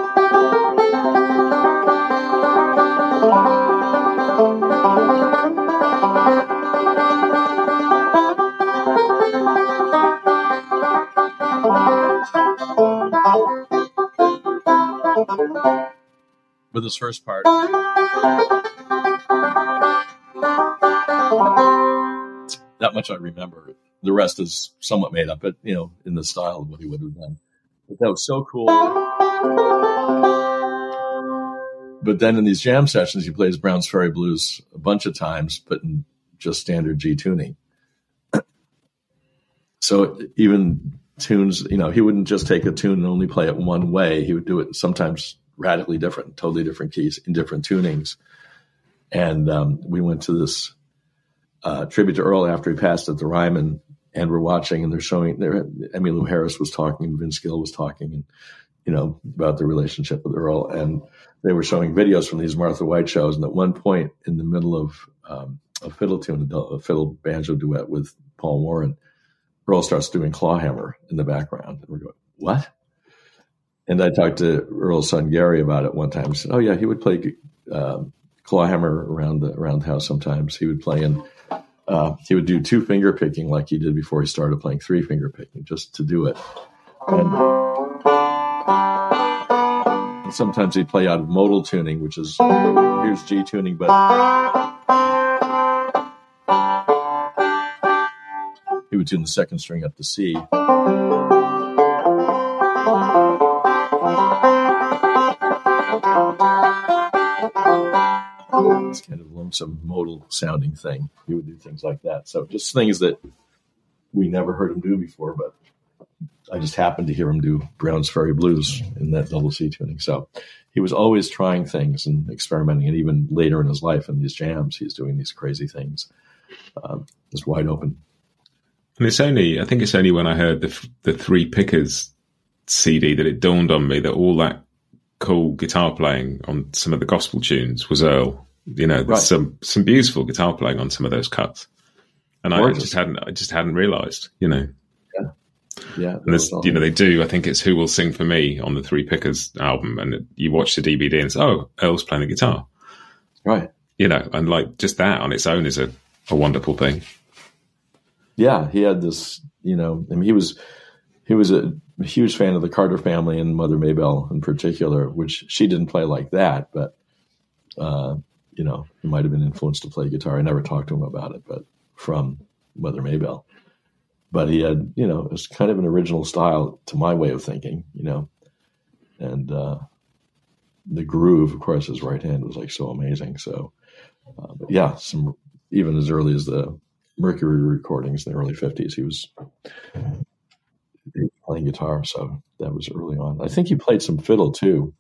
With this first part. That much I remember. The rest is somewhat made up, but, in the style of what he would have done. But that was so cool. But then in these jam sessions, he plays Brown's Ferry Blues a bunch of times, but in just standard G tuning. So even tunes, he wouldn't just take a tune and only play it one way. He would do it sometimes radically different, totally different keys in different tunings. And we went to this tribute to Earl after he passed at the Ryman, and we're watching, and they're showing Emmylou Harris was talking, and Vince Gill was talking, and about the relationship with Earl, and they were showing videos from these Martha White shows. And at one point in the middle of a fiddle tune, a fiddle banjo duet with Paul Warren, Earl starts doing clawhammer in the background, and we're going, "What?" And I talked to Earl's son Gary about it one time. He said, "Oh yeah, he would play clawhammer around the house sometimes. He would play in." He would do 2-finger picking like he did before he started playing 3-finger picking, just to do it. And sometimes he'd play out of modal tuning, which is, here's G tuning, but he would tune the second string up to C. It's kind of lonesome modal sounding thing. He would do things like that. So just things that we never heard him do before, but I just happened to hear him do Brown's Ferry Blues in that double C tuning. So he was always trying things and experimenting. And even later in his life in these jams, he's doing these crazy things. Just wide open. And I think it's only when I heard the Three Pickers CD that it dawned on me that all that cool guitar playing on some of the gospel tunes was Earl. There's some beautiful guitar playing on some of those cuts, and I just hadn't realised. Yeah. And they do. I think it's "Who Will Sing for Me" on the Three Pickers album, and you watch the DVD and it's Earl's playing the guitar, right? And like just that on its own is a wonderful thing. Yeah, he had this. He was a huge fan of the Carter family and Mother Maybelle in particular, which she didn't play like that, but he might have been influenced to play guitar. I never talked to him about it, but from Mother Maybelle. But he had, it was kind of an original style to my way of thinking, and the groove, of course, his right hand was like so amazing. So, but yeah, even as early as the Mercury recordings in the early 50s, he was playing guitar. So that was early on. I think he played some fiddle too.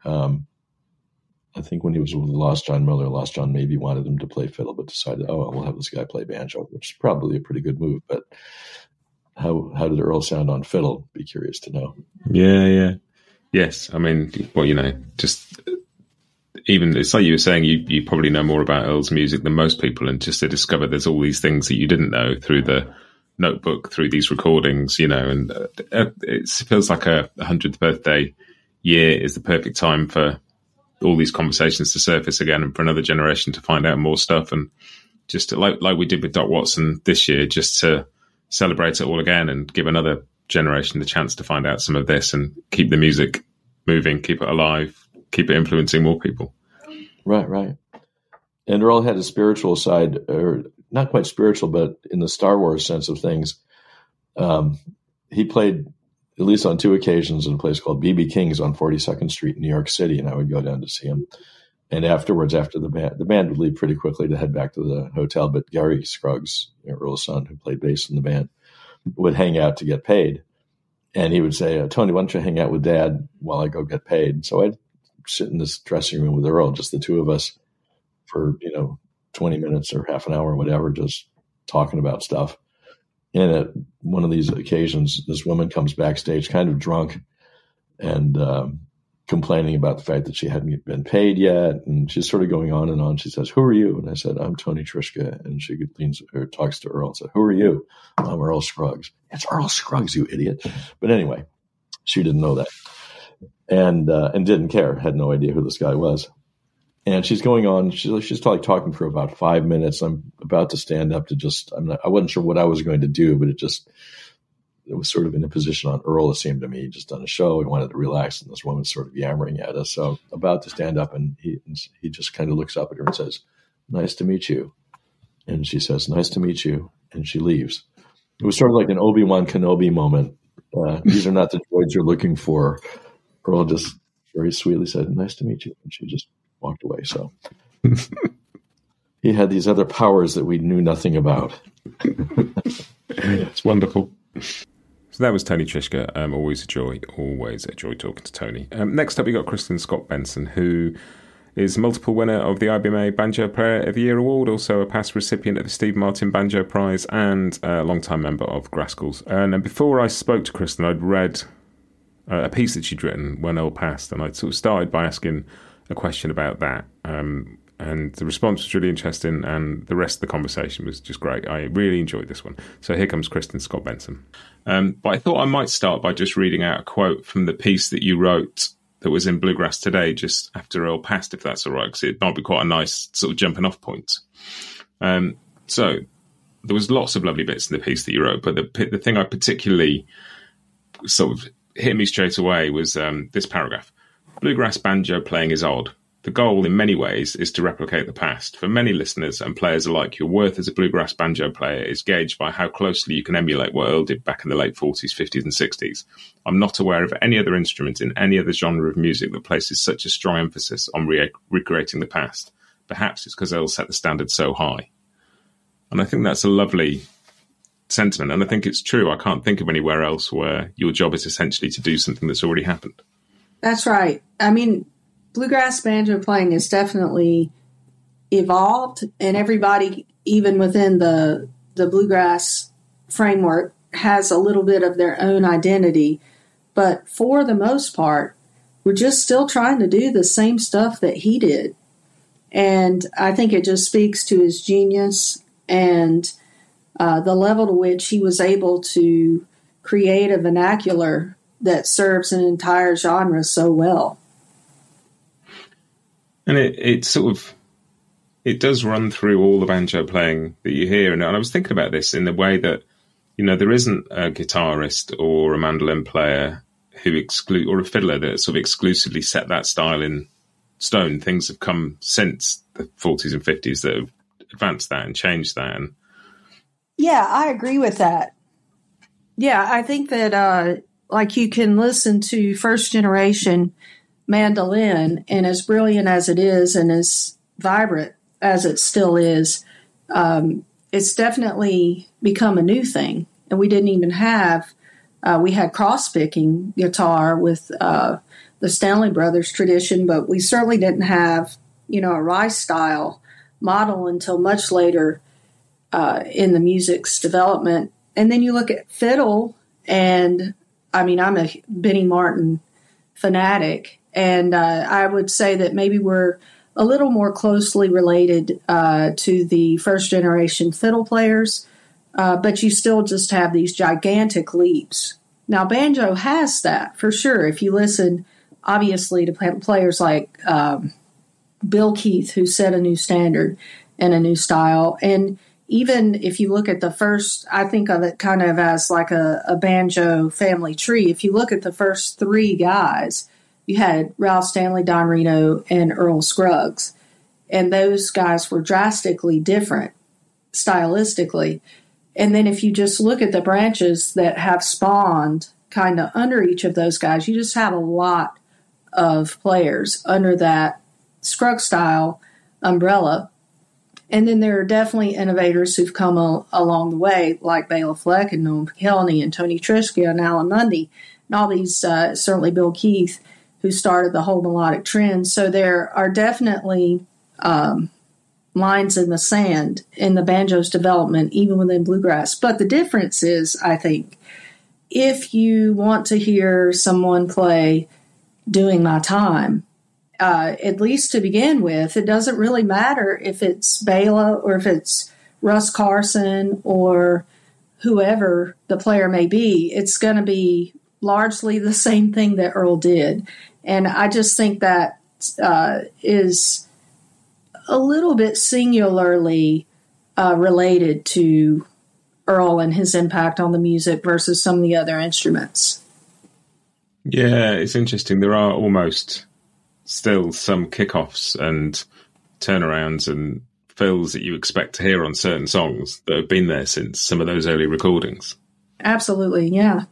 I think when he was with Lost John Miller, Lost John maybe wanted him to play fiddle, but decided, we'll have this guy play banjo, which is probably a pretty good move. But how did Earl sound on fiddle? Be curious to know. Yeah. Yes. I mean, just even it's like you were saying, you probably know more about Earl's music than most people, and just to discover there's all these things that you didn't know through the notebook, through these recordings, and it feels like a 100th birthday year is the perfect time for all these conversations to surface again, and for another generation to find out more stuff, and just to, like we did with Doc Watson this year, just to celebrate it all again and give another generation the chance to find out some of this and keep the music moving, keep it alive, keep it influencing more people. Right. And Earl had a spiritual side, or not quite spiritual, but in the Star Wars sense of things. He played at least on 2 occasions in a place called B.B. King's on 42nd Street in New York City, and I would go down to see him. And afterwards, after the band would leave pretty quickly to head back to the hotel, but Gary Scruggs, Earl's son, who played bass in the band, would hang out to get paid. And he would say, Tony, why don't you hang out with Dad while I go get paid? So I'd sit in this dressing room with Earl, just the two of us, for 20 minutes or half an hour or whatever, just talking about stuff. And at one of these occasions, this woman comes backstage kind of drunk and complaining about the fact that she hadn't been paid yet. And she's sort of going on and on. She says, "Who are you?" And I said, "I'm Tony Trischka." And she leans or talks to Earl and said, "Who are you?" "I'm Earl Scruggs." "It's Earl Scruggs, you idiot." But anyway, she didn't know that and didn't care, had no idea who this guy was. And she's going on. She's like talking for about 5 minutes. I'm about to stand up to I wasn't sure what I was going to do, but it was sort of in a position on Earl, it seemed to me. He'd just done a show. He wanted to relax, and this woman's sort of yammering at us. So about to stand up, and he just kind of looks up at her and says, "Nice to meet you." And she says, "Nice to meet you." And she leaves. It was sort of like an Obi-Wan Kenobi moment. These are not the droids you're looking for. Earl just very sweetly said, "Nice to meet you." And she just walked away. So he had these other powers that we knew nothing about. It's wonderful. So that was Tony Trischka. Always a joy talking to Tony. Next up, we got Kristen Scott Benson, who is multiple winner of the IBMA Banjo Player of the Year Award, also a past recipient of the Steve Martin Banjo Prize, and a long-time member of Grascals. And before I spoke to Kristen, I'd read a piece that she'd written when Earl passed, and I sort of started by asking a question about that. And the response was really interesting, and the rest of the conversation was just great. I really enjoyed this one. So here comes Kristen Scott Benson. But I thought I might start by just reading out a quote from the piece that you wrote that was in Bluegrass Today just after Earl passed, if that's all right, because it might be quite a nice sort of jumping off point. So there was lots of lovely bits in the piece that you wrote, but the thing I particularly sort of hit me straight away was this paragraph. "Bluegrass banjo playing is odd. The goal, in many ways, is to replicate the past. For many listeners and players alike, your worth as a bluegrass banjo player is gauged by how closely you can emulate what Earl did back in the late 40s, 50s and 60s. I'm not aware of any other instrument in any other genre of music that places such a strong emphasis on recreating the past. Perhaps it's because Earl set the standard so high." And I think that's a lovely sentiment, and I think it's true. I can't think of anywhere else where your job is essentially to do something that's already happened. That's right. I mean, bluegrass banjo playing has definitely evolved, and everybody, even within the bluegrass framework, has a little bit of their own identity. But for the most part, we're just still trying to do the same stuff that he did. And I think it just speaks to his genius and the level to which he was able to create a vernacular that serves an entire genre so well. And it sort of, it does run through all the banjo playing that you hear. And I was thinking about this in the way that, there isn't a guitarist or a mandolin player or a fiddler that sort of exclusively set that style in stone. Things have come since the 40s and 50s that have advanced that and changed that. And yeah, I agree with that. Yeah, I think that you can listen to first generation mandolin, and as brilliant as it is and as vibrant as it still is, it's definitely become a new thing. And we didn't even have, we had cross-picking guitar with the Stanley Brothers tradition, but we certainly didn't have, a Rice style model until much later in the music's development. And then you look at fiddle, and I'm a Benny Martin fanatic, and I would say that maybe we're a little more closely related to the first generation fiddle players, but you still just have these gigantic leaps. Now, banjo has that for sure. If you listen, obviously, to players like Bill Keith, who set a new standard and a new style, and even if you look at the first, I think of it kind of as like a banjo family tree. If you look at the first three guys, you had Ralph Stanley, Don Reno, and Earl Scruggs. And those guys were drastically different stylistically. And then if you just look at the branches that have spawned kind of under each of those guys, you just have a lot of players under that Scruggs style umbrella. And then there are definitely innovators who've come along the way, like Bela Fleck and Noam Pikelny and Tony Trischka and Alan Mundy, and all these, certainly Bill Keith, who started the whole melodic trend. So there are definitely lines in the sand in the banjo's development, even within bluegrass. But the difference is, I think, if you want to hear someone play Doing My Time, at least to begin with, it doesn't really matter if it's Bela or if it's Russ Carson or whoever the player may be. It's going to be largely the same thing that Earl did. And I just think that is a little bit singularly related to Earl and his impact on the music versus some of the other instruments. Yeah, it's interesting. There are almost still some kickoffs and turnarounds and fills that you expect to hear on certain songs that have been there since some of those early recordings. Absolutely, yeah.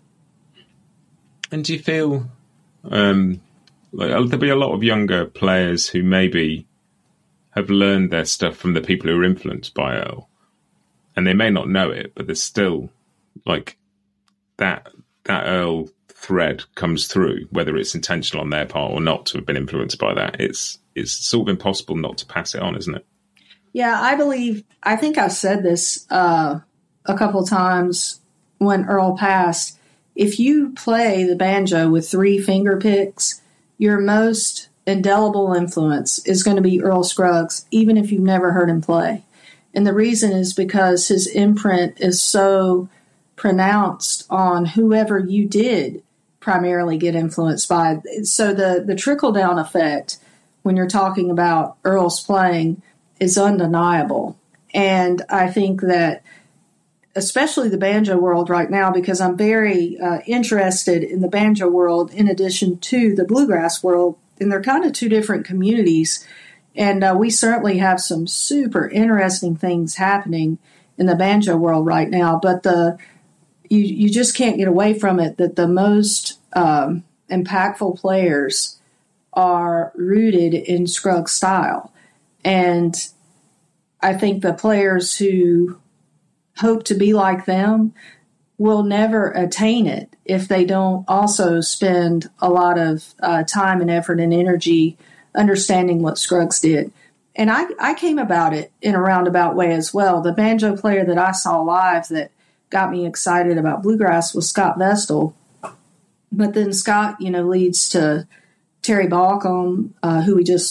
And do you feel like there'll be a lot of younger players who maybe have learned their stuff from the people who are influenced by Earl, and they may not know it, but there's still like that Earl thread comes through, whether it's intentional on their part or not to have been influenced by that. It's sort of impossible not to pass it on, isn't it? Yeah, I think I said this a couple times when Earl passed. If you play the banjo with 3 finger picks, your most indelible influence is going to be Earl Scruggs, even if you've never heard him play. And the reason is because his imprint is so pronounced on whoever you did primarily get influenced by. So the trickle-down effect when you're talking about Earl's playing is undeniable. And I think that especially the banjo world right now, because I'm very interested in the banjo world in addition to the bluegrass world, and they're kind of two different communities. And we certainly have some super interesting things happening in the banjo world right now. But you just can't get away from it that the most impactful players are rooted in Scruggs style. And I think the players who hope to be like them will never attain it if they don't also spend a lot of time and effort and energy understanding what Scruggs did. And I came about it in a roundabout way as well. The banjo player that I saw live that got me excited about bluegrass was Scott Vestal. But then Scott, leads to Terry Balcom, who we just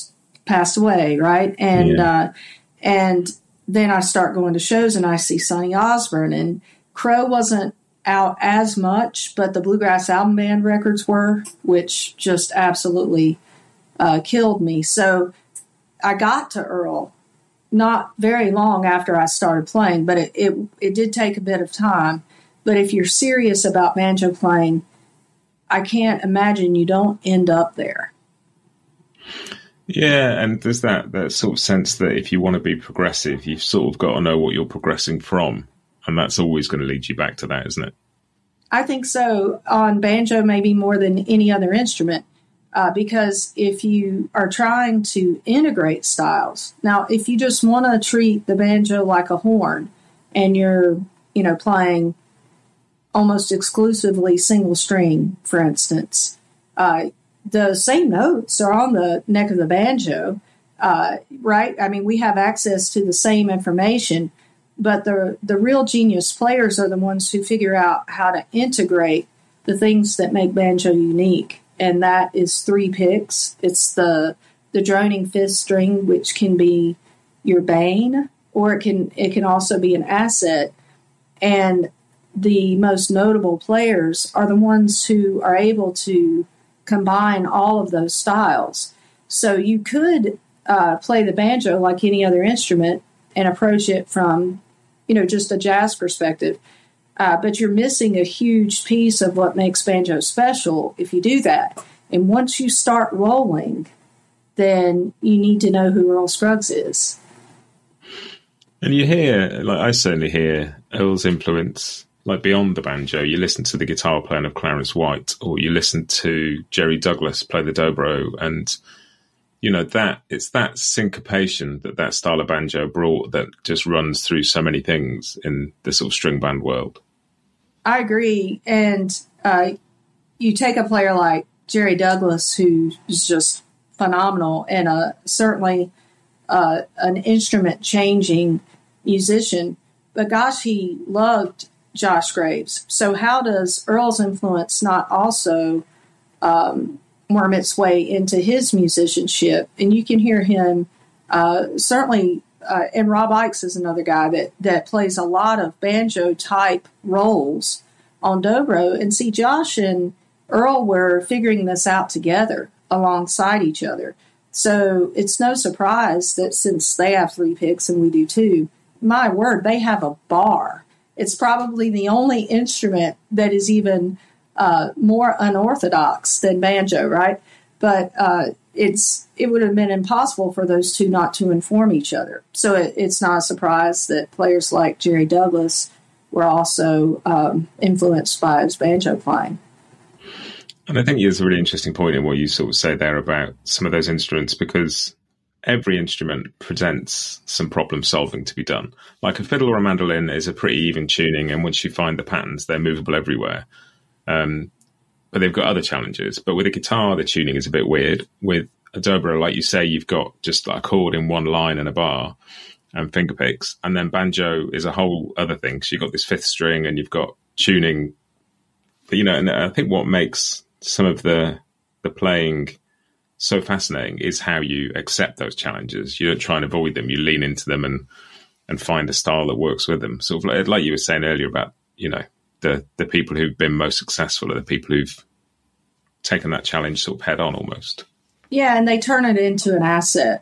passed away, right? And then I start going to shows and I see Sonny Osborne, and Crow wasn't out as much, but the Bluegrass Album Band records were, which just absolutely killed me. So I got to Earl not very long after I started playing, but it did take a bit of time. But if you're serious about banjo playing, I can't imagine you don't end up there. Yeah, and there's that sort of sense that if you want to be progressive, you've sort of got to know what you're progressing from. And that's always going to lead you back to that, isn't it? I think so. On banjo, maybe more than any other instrument. Because if you are trying to integrate styles, now if you just want to treat the banjo like a horn and you're, playing almost exclusively single string, for instance, the same notes are on the neck of the banjo, right? I mean, we have access to the same information, but the real genius players are the ones who figure out how to integrate the things that make banjo unique. And that is 3 picks. It's the droning 5th string, which can be your bane, or it can also be an asset. And the most notable players are the ones who are able to combine all of those styles. So you could play the banjo like any other instrument and approach it from, just a jazz perspective. But you're missing a huge piece of what makes banjo special if you do that. And once you start rolling, then you need to know who Earl Scruggs is. And you hear, like I certainly hear, Earl's influence, like beyond the banjo. You listen to the guitar playing of Clarence White, or you listen to Jerry Douglas play the dobro, and it's that syncopation that style of banjo brought that just runs through so many things in the sort of string band world. I agree. And you take a player like Jerry Douglas, who is just phenomenal and certainly an instrument-changing musician. But gosh, he loved Josh Graves. So how does Earl's influence not also worm its way into his musicianship? And you can hear him certainly, and Rob Ickes is another guy that plays a lot of banjo-type roles on dobro. And see, Josh and Earl were figuring this out together alongside each other. So it's no surprise that since they have 3 picks and we do too, my word, they have a bar. It's probably the only instrument that is even more unorthodox than banjo, right? But it would have been impossible for those two not to inform each other. So it's not a surprise that players like Jerry Douglas were also influenced by his banjo playing. And I think there's a really interesting point in what you sort of say there about some of those instruments, because every instrument presents some problem solving to be done. Like a fiddle or a mandolin is a pretty even tuning, and once you find the patterns, they're movable everywhere. But they've got other challenges. But with a guitar, the tuning is a bit weird. With a dobro, like you say, you've got just a chord in one line and a bar and finger picks. And then banjo is a whole other thing. So you've got this 5th string and you've got tuning. But, and I think what makes some of the playing so fascinating is how you accept those challenges. You don't try and avoid them. You lean into them and find a style that works with them. Sort of like you were saying earlier about, the people who've been most successful are the people who've taken that challenge sort of head on almost. Yeah, and they turn it into an asset.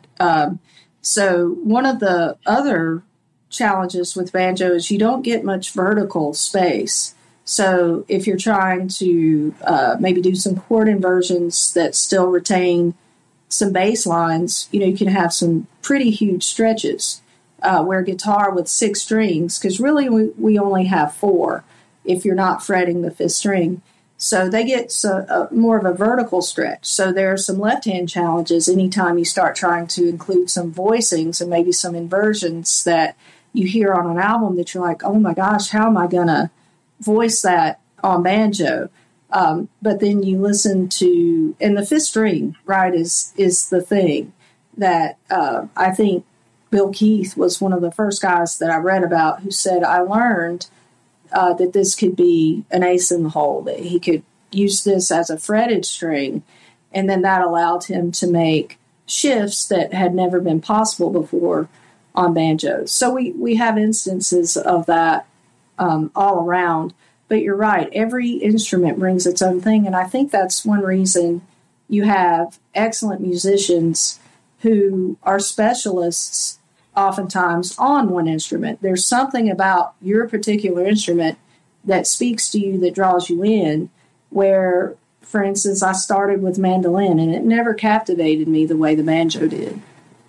So one of the other challenges with banjo is you don't get much vertical space. So if you're trying to maybe do some chord inversions that still retain some bass lines, you can have some pretty huge stretches where guitar with 6 strings, because really we only have 4 if you're not fretting the 5th string. So they get more of a vertical stretch. So there are some left-hand challenges anytime you start trying to include some voicings and maybe some inversions that you hear on an album that you're like, oh my gosh, how am I going to voice that on banjo? But then you listen to, and the 5th string, right, is the thing that I think Bill Keith was one of the first guys that I read about who said, I learned that this could be an ace in the hole, that he could use this as a fretted string, and then that allowed him to make shifts that had never been possible before on banjos. So we have instances of that all around. But you're right, every instrument brings its own thing, and I think that's one reason you have excellent musicians who are specialists oftentimes on one instrument. There's something about your particular instrument that speaks to you, that draws you in, where, for instance, I started with mandolin, and it never captivated me the way the banjo did.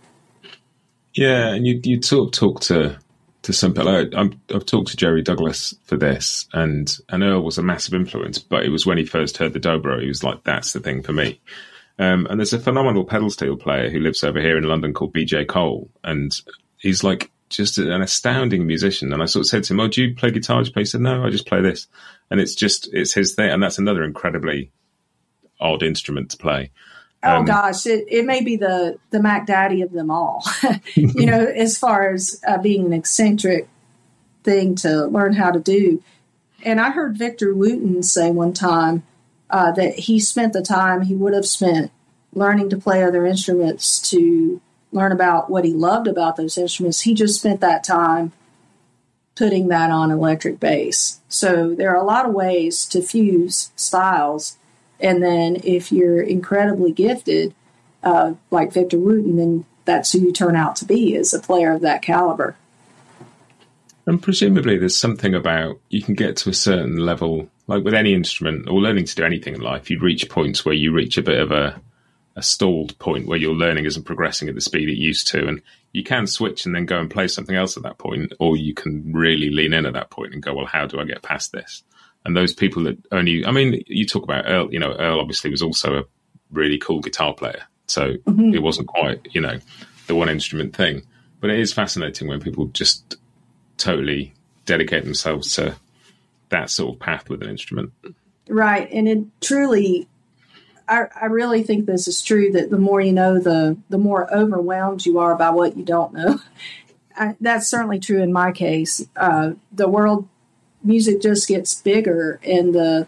Yeah, and you talk to some people. I've talked to Jerry Douglas for this, and Earl was a massive influence, but it was when he first heard the dobro, he was like, that's the thing for me. And there's a phenomenal pedal steel player who lives over here in London called BJ Cole, and he's like just an astounding musician. And I sort of said to him, do you play guitar? He said, no, I just play this. And it's his thing. And that's another incredibly odd instrument to play. Oh gosh, it may be the Mac Daddy of them all, as far as being an eccentric thing to learn how to do. And I heard Victor Wooten say one time that he spent the time he would have spent learning to play other instruments to learn about what he loved about those instruments. He just spent that time putting that on electric bass. So there are a lot of ways to fuse styles. And then if you're incredibly gifted, like Victor Wooten, then that's who you turn out to be, as a player of that caliber. And presumably there's something about, you can get to a certain level, like with any instrument or learning to do anything in life, you reach points where you reach a bit of a stalled point where your learning isn't progressing at the speed it used to. And you can switch and then go and play something else at that point, or you can really lean in at that point and go, well, how do I get past this? And those people that you talk about Earl, Earl obviously was also a really cool guitar player. So It wasn't quite, the one instrument thing. But it is fascinating when people just totally dedicate themselves to that sort of path with an instrument. Right. And it truly, I really think this is true, that the more you know, the more overwhelmed you are by what you don't know. That's certainly true in my case. The world, music just gets bigger, and the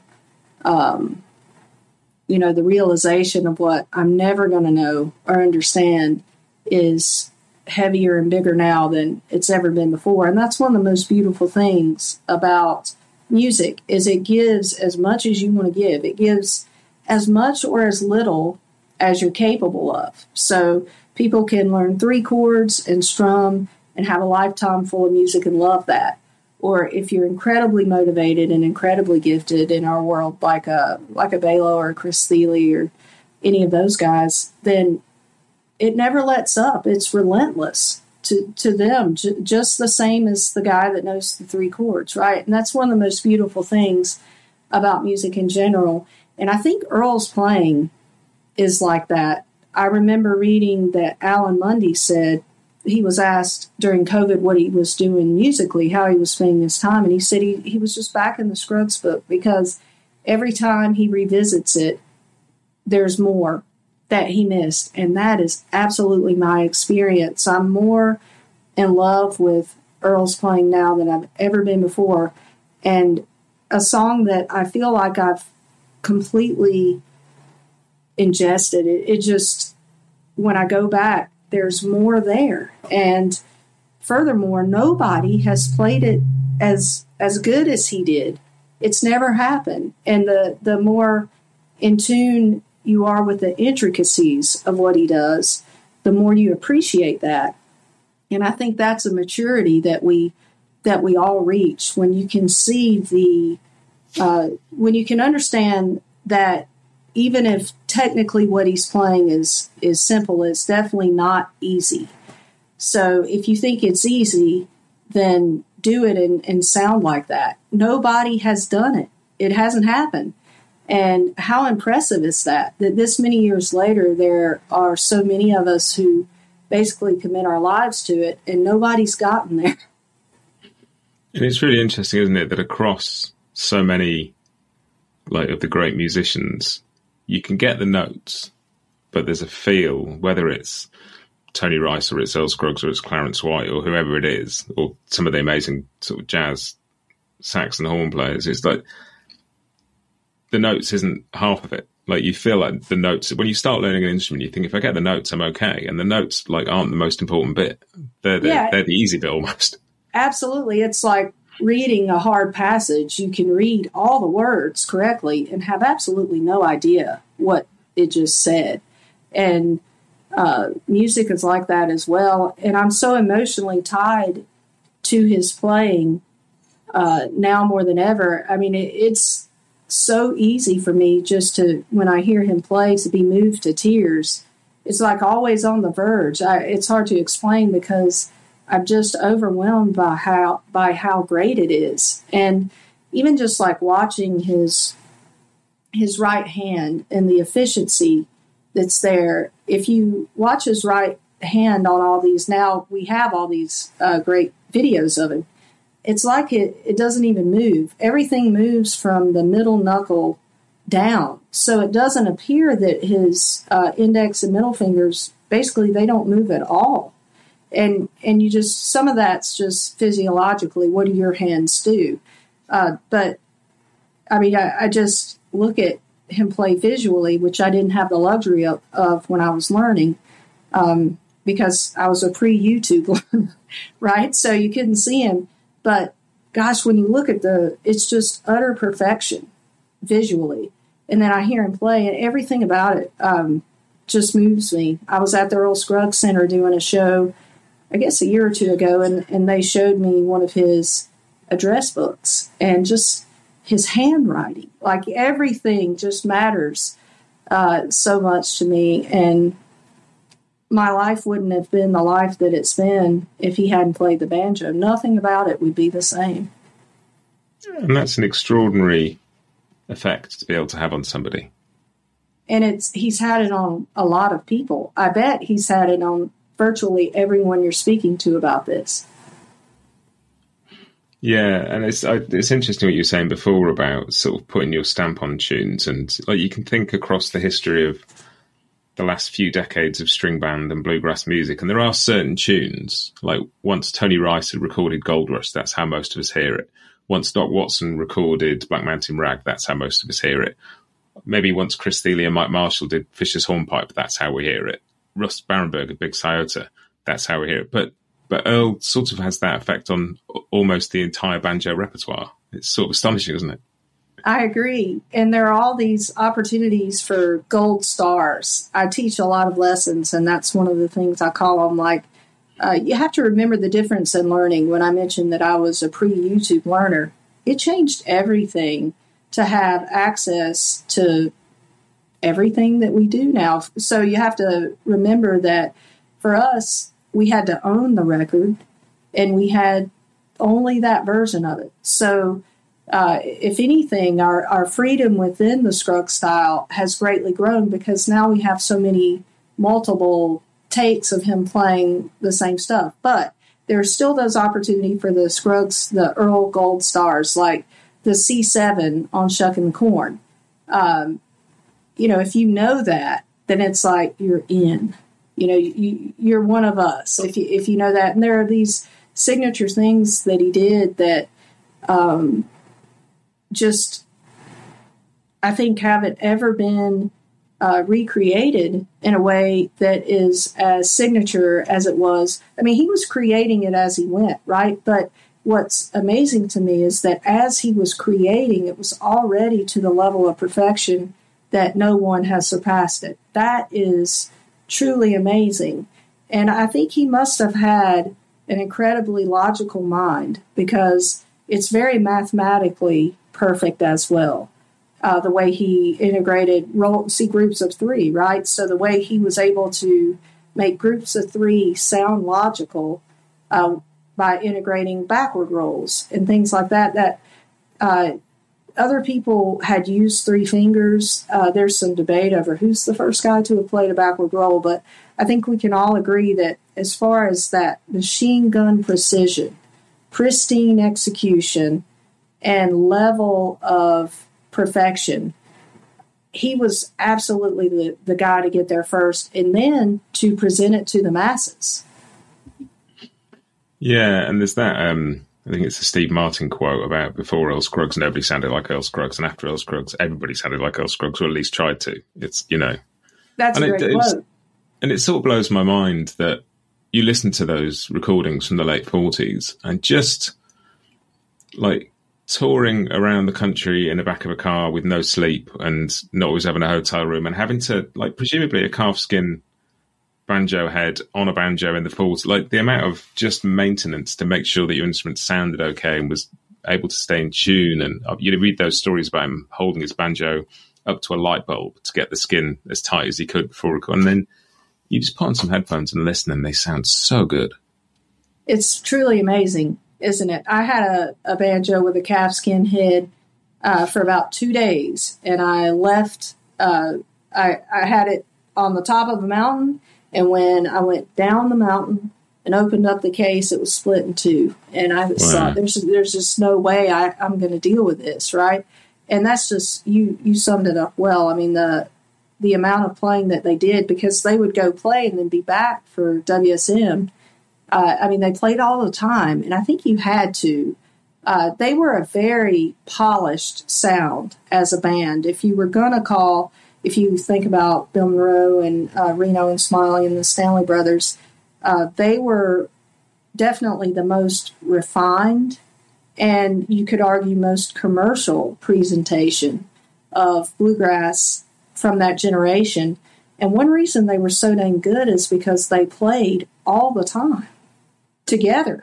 realization of what I'm never going to know or understand is heavier and bigger now than it's ever been before. And that's one of the most beautiful things about music, is it gives as much as you want to give. It gives as much or as little as you're capable of. So people can learn 3 chords and strum and have a lifetime full of music and love that. Or if you're incredibly motivated and incredibly gifted in our world, like a Belo or a Chris Thile or any of those guys, then it never lets up. It's relentless to them, just the same as the guy that knows the 3 chords, right? And that's one of the most beautiful things about music in general. And I think Earl's playing is like that. I remember reading that Alan Mundy said, he was asked during COVID what he was doing musically, how he was spending his time, and he said he was just back in the Scruggs book, because every time he revisits it, there's more that he missed, and that is absolutely my experience. I'm more in love with Earl's playing now than I've ever been before, and a song that I feel like I've completely ingested. It just, when I go back, there's more there. And furthermore, nobody has played it as good as he did. It's never happened. And the more in tune you are with the intricacies of what he does, the more you appreciate that. And I think that's a maturity that we all reach, when you can see when you can understand that even if technically what he's playing is simple, it's definitely not easy. So if you think it's easy, then do it and sound like that. Nobody has done it. It hasn't happened. And how impressive is that this many years later, there are so many of us who basically commit our lives to it, and nobody's gotten there. And it's really interesting, isn't it, that across so many of the great musicians, you can get the notes, but there's a feel, whether it's Tony Rice or it's Earl Scruggs or it's Clarence White or whoever it is, or some of the amazing sort of jazz sax and horn players. It's like the notes isn't half of it. Like you feel like the notes, when you start learning an instrument, you think if I get the notes, I'm okay. And the notes like aren't the most important bit. They're the easy bit almost. Absolutely. It's like reading a hard passage. You can read all the words correctly and have absolutely no idea what it just said. And music is like that as well. And I'm so emotionally tied to his playing now more than ever. I mean, it's so easy for me just to, when I hear him play, to be moved to tears. It's like always on the verge. It's hard to explain because I'm just overwhelmed by how great it is. And even just like watching his right hand and the efficiency that's there. If you watch his right hand on all these, now we have all these great videos of him. It's like it doesn't even move. Everything moves from the middle knuckle down. So it doesn't appear that his index and middle fingers, basically, they don't move at all. And you just, some of that's just physiologically, what do your hands do? But, I mean, I just look at him play visually, which I didn't have the luxury of when I was learning, because I was a pre-YouTube learner, right? So you couldn't see him. But gosh, when you look at it's just utter perfection visually. And then I hear him play, and everything about it just moves me. I was at the Earl Scruggs Center doing a show, I guess a year or two ago, and they showed me one of his address books and just his handwriting. Like everything just matters so much to me. And my life wouldn't have been the life that it's been if he hadn't played the banjo. Nothing about it would be the same. And that's an extraordinary effect to be able to have on somebody. And he's had it on a lot of people. I bet he's had it on virtually everyone you're speaking to about this. Yeah, and it's interesting what you were saying before about sort of putting your stamp on tunes, and like you can think across the history of the last few decades of string band and bluegrass music, and there are certain tunes, like once Tony Rice had recorded Gold Rush, that's how most of us hear it. Once Doc Watson recorded Black Mountain Rag, that's how most of us hear it. Maybe once Chris Thile and Mike Marshall did Fisher's Hornpipe, that's how we hear it. Russ Barenberg, Big Scioto, that's how we hear it. But Earl sort of has that effect on almost the entire banjo repertoire. It's sort of astonishing, isn't it? I agree. And there are all these opportunities for gold stars. I teach a lot of lessons, and that's one of the things I call them. Like, you have to remember the difference in learning. When I mentioned that I was a pre-YouTube learner, it changed everything to have access to everything that we do now. So you have to remember that for us, we had to own the record, and we had only that version of it. So if anything, our freedom within the Scruggs style has greatly grown because now we have so many multiple takes of him playing the same stuff. But there's still those opportunities for the Scruggs, the Earl Gold Stars, like the C7 on Shuckin' the Corn. If you know that, then it's like you're in. You're one of us if you know that. And there are these signature things that he did that just, I think, haven't ever been recreated in a way that is as signature as it was. I mean, he was creating it as he went, right? But what's amazing to me is that as he was creating, it was already to the level of perfection that no one has surpassed it. That is truly amazing. And I think he must have had an incredibly logical mind because it's very mathematically perfect as well. The way he integrated groups of three, right? So the way he was able to make groups of three sound logical by integrating backward rolls and things like that, other people had used three fingers. There's some debate over who's the first guy to have played a backward roll, but I think we can all agree that as far as that machine gun precision, pristine execution, and level of perfection, he was absolutely the guy to get there first and then to present it to the masses. Yeah, and there's that I think it's a Steve Martin quote about before Earl Scruggs, nobody sounded like Earl Scruggs, and after Earl Scruggs, everybody sounded like Earl Scruggs, or at least tried to. It's, That's a great quote. And it sort of blows my mind that you listen to those recordings from the late 40s and just like touring around the country in the back of a car with no sleep and not always having a hotel room and having to, like, presumably a calfskin banjo head on a banjo in the falls, like the amount of just maintenance to make sure that your instrument sounded okay and was able to stay in tune. And you read those stories about him holding his banjo up to a light bulb to get the skin as tight as he could before recording. And then you just put on some headphones and listen, and they sound so good. It's truly amazing, isn't it? I had a banjo with a calfskin head for about 2 days, and I left. I had it on the top of a mountain, and when I went down the mountain and opened up the case, it was split in two. And I thought, there's just no way I'm going to deal with this, right? And that's just, you summed it up well. I mean, the amount of playing that they did, because they would go play and then be back for WSM. I mean, they played all the time, and I think you had to. They were a very polished sound as a band. If you were going to call, if you think about Bill Monroe and Reno and Smiley and the Stanley Brothers, they were definitely the most refined and you could argue most commercial presentation of bluegrass from that generation. And one reason they were so dang good is because they played all the time together.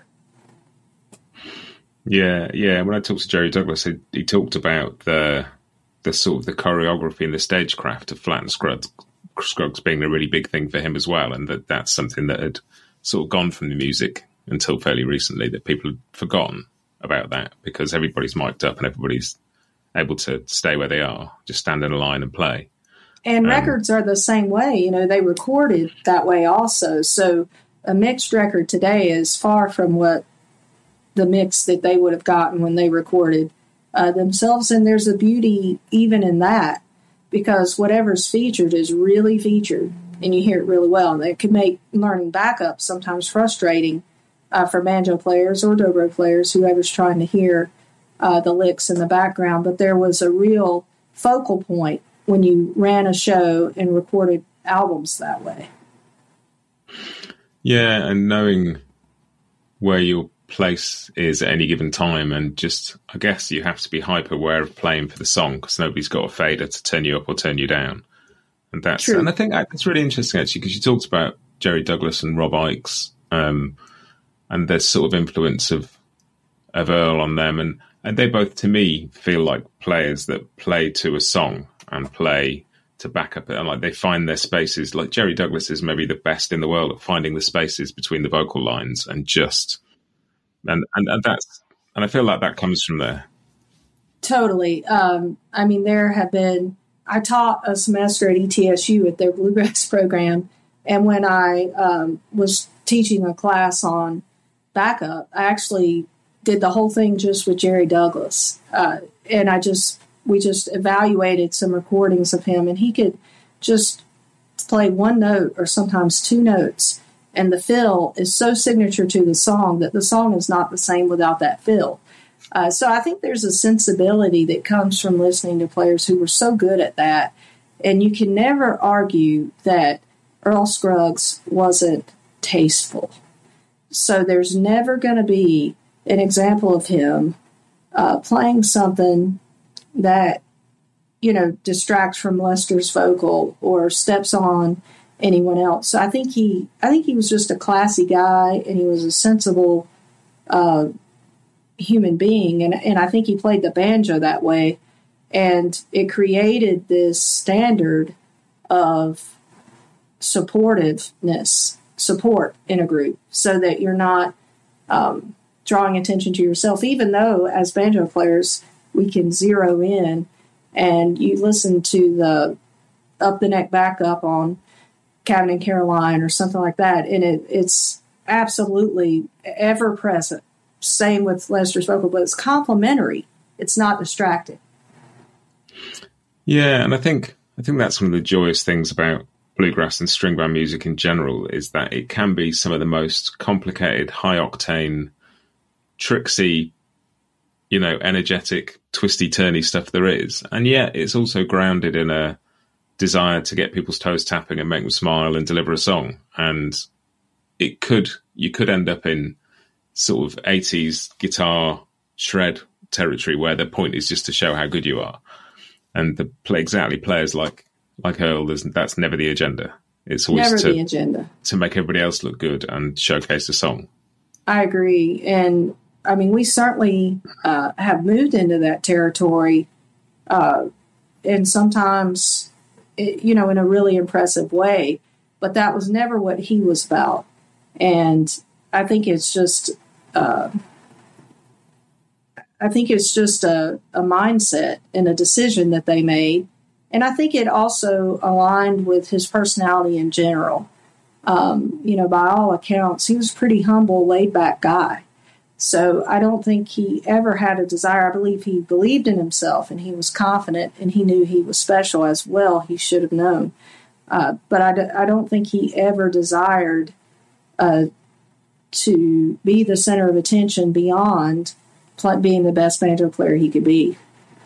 Yeah. When I talked to Jerry Douglas, he talked about the sort of the choreography and the stagecraft of Flatt and Scruggs being a really big thing for him as well, and that's something that had sort of gone from the music until fairly recently, that people had forgotten about that because everybody's mic'd up and everybody's able to stay where they are, just stand in a line and play. And records are the same way. They recorded that way also. So a mixed record today is far from what the mix that they would have gotten when they recorded themselves. And there's a beauty even in that, because whatever's featured is really featured and you hear it really well. And it can make learning backup sometimes frustrating for banjo players or dobro players, whoever's trying to hear the licks in the background. But there was a real focal point when you ran a show and recorded albums that way. Yeah, and knowing where your place is at any given time, and just, I guess you have to be hyper aware of playing for the song because nobody's got a fader to turn you up or turn you down. And that's true. And I think that's really interesting actually, because you talked about Jerry Douglas and Rob Ickes, and there's sort of influence of Earl on them, and they both, to me, feel like players that play to a song and play to back up it, and like they find their spaces. Like Jerry Douglas is maybe the best in the world at finding the spaces between the vocal lines and just and that's, and I feel like that comes from there. Totally. I mean, there have been, I taught a semester at ETSU at their bluegrass program, and when I was teaching a class on backup, I actually did the whole thing just with Jerry Douglas, and we just evaluated some recordings of him, and he could just play one note or sometimes two notes, and the fill is so signature to the song that the song is not the same without that fill. So I think there's a sensibility that comes from listening to players who were so good at that, and you can never argue that Earl Scruggs wasn't tasteful. So there's never going to be an example of him playing something that, distracts from Lester's vocal or steps on anyone else. So I think he was just a classy guy, and he was a sensible human being, and I think he played the banjo that way, and it created this standard of support in a group, so that you're not drawing attention to yourself, even though as banjo players we can zero in, and you listen to the Up the Neck Backup on Cabin in Caroline or something like that, and it's absolutely ever present. Same with Lester's vocal, but it's complementary. It's not distracting. Yeah, and I think that's one of the joyous things about bluegrass and string band music in general, is that it can be some of the most complicated, high octane, tricksy, energetic, twisty-turny stuff there is. And yet it's also grounded in a desire to get people's toes tapping and make them smile and deliver a song. And you could end up in sort of 80s guitar shred territory where the point is just to show how good you are. And players like Earl, that's never the agenda. It's always the agenda to make everybody else look good and showcase the song. I agree. And I mean, we certainly have moved into that territory, and sometimes, in a really impressive way. But that was never what he was about. And I think it's just, a mindset and a decision that they made. And I think it also aligned with his personality in general. By all accounts, he was a pretty humble, laid-back guy. So I don't think he ever had a desire. I believe he believed in himself, and he was confident, and he knew he was special as well. He should have known. But I don't think he ever desired to be the center of attention beyond being the best banjo player he could be.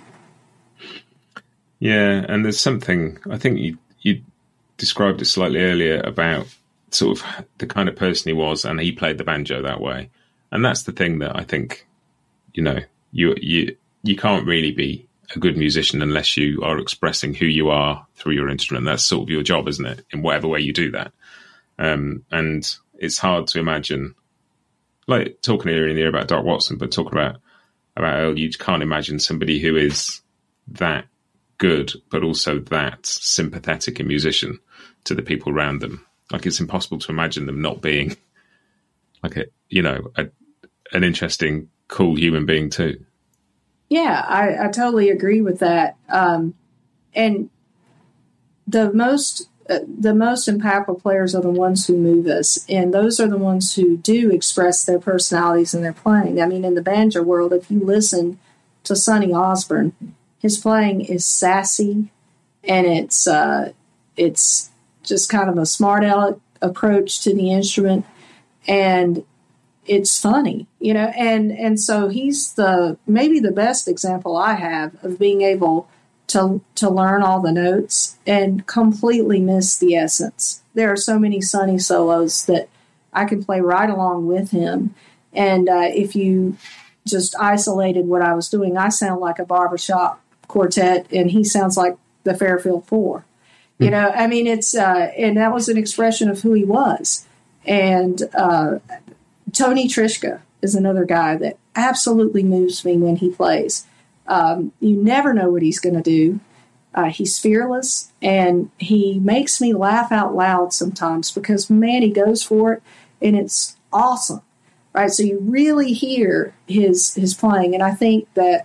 Yeah, and there's something, I think you described it slightly earlier about sort of the kind of person he was, and he played the banjo that way. And that's the thing that I think, you can't really be a good musician unless you are expressing who you are through your instrument. That's sort of your job, isn't it? In whatever way you do that. And it's hard to imagine, like talking earlier in the year about Doc Watson, but talking about Earl, you can't imagine somebody who is that good, but also that sympathetic a musician to the people around them. Like, it's impossible to imagine them not being like an interesting, cool human being too. Yeah, I totally agree with that. And the most impactful players are the ones who move us, and those are the ones who do express their personalities in their playing. I mean, in the banjo world, if you listen to Sonny Osborne, his playing is sassy, and it's just kind of a smart aleck approach to the instrument, and it's funny, and so he's maybe the best example I have of being able to learn all the notes and completely miss the essence. There are so many Sonny solos that I can play right along with him, and if you just isolated what I was doing, I sound like a barbershop quartet, and he sounds like the Fairfield Four. I mean, it's and that was an expression of who he was. And Tony Trischka is another guy that absolutely moves me when he plays. You never know what he's going to do. He's fearless, and he makes me laugh out loud sometimes because, man, he goes for it, and it's awesome, right? So you really hear his playing, and I think that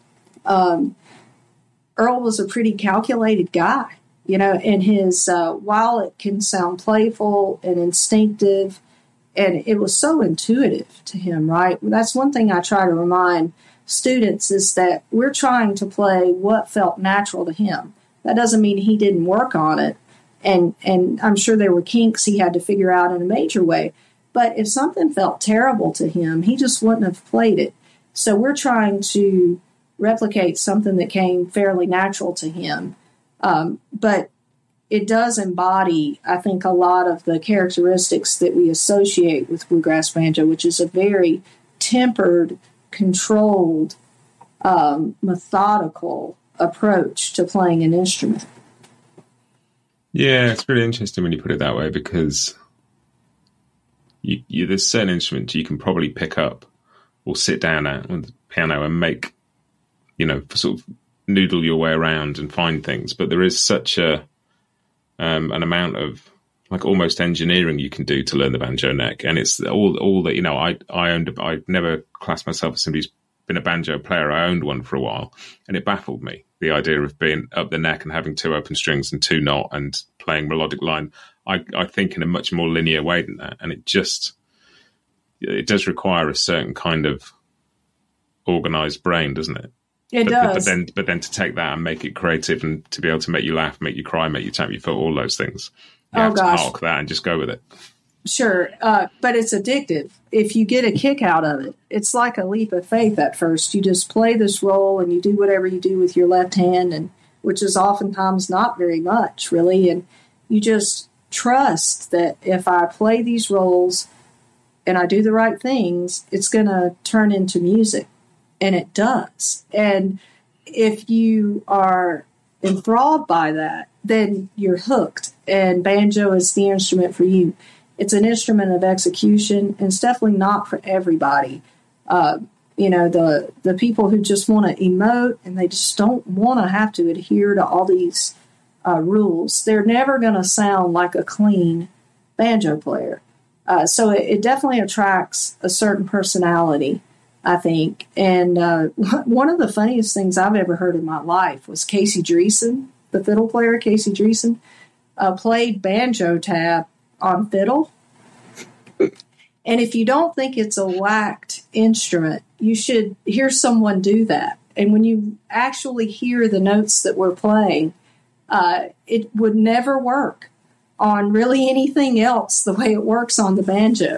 Earl was a pretty calculated guy, and his, while it can sound playful and instinctive, and it was so intuitive to him, right? That's one thing I try to remind students is that we're trying to play what felt natural to him. That doesn't mean he didn't work on it, and I'm sure there were kinks he had to figure out in a major way, but if something felt terrible to him, he just wouldn't have played it. So we're trying to replicate something that came fairly natural to him. But it does embody, I think, a lot of the characteristics that we associate with bluegrass banjo, which is a very tempered, controlled, methodical approach to playing an instrument. Yeah, it's really interesting when you put it that way, because there's certain instruments you can probably pick up or sit down at on the piano and make, sort of noodle your way around and find things. But there is such an amount of like almost engineering you can do to learn the banjo neck, and it's all that I never classed myself as somebody who's been a banjo player. I owned one for a while, and it baffled me, the idea of being up the neck and having two open strings and two not and playing melodic line. I think in a much more linear way than that, and it does require a certain kind of organized brain, doesn't it? It does. But then to take that and make it creative and to be able to make you laugh, make you cry, make you tap your foot, all those things. You have to mark that and just go with it. Sure, but it's addictive. If you get a kick out of it, it's like a leap of faith at first. You just play this role and you do whatever you do with your left hand, and which is oftentimes not very much, really. And you just trust that if I play these roles and I do the right things, it's going to turn into music. And it does. And if you are enthralled by that, then you're hooked. And banjo is the instrument for you. It's an instrument of execution, and it's definitely not for everybody. The people who just want to emote and they just don't want to have to adhere to all these rules, they're never going to sound like a clean banjo player. So it definitely attracts a certain personality, I think. And one of the funniest things I've ever heard in my life was Casey Dreesen, the fiddle player, Casey Dreesen, played banjo tab on fiddle. And if you don't think it's a whacked instrument, you should hear someone do that. And when you actually hear the notes that we're playing, it would never work on really anything else the way it works on the banjo.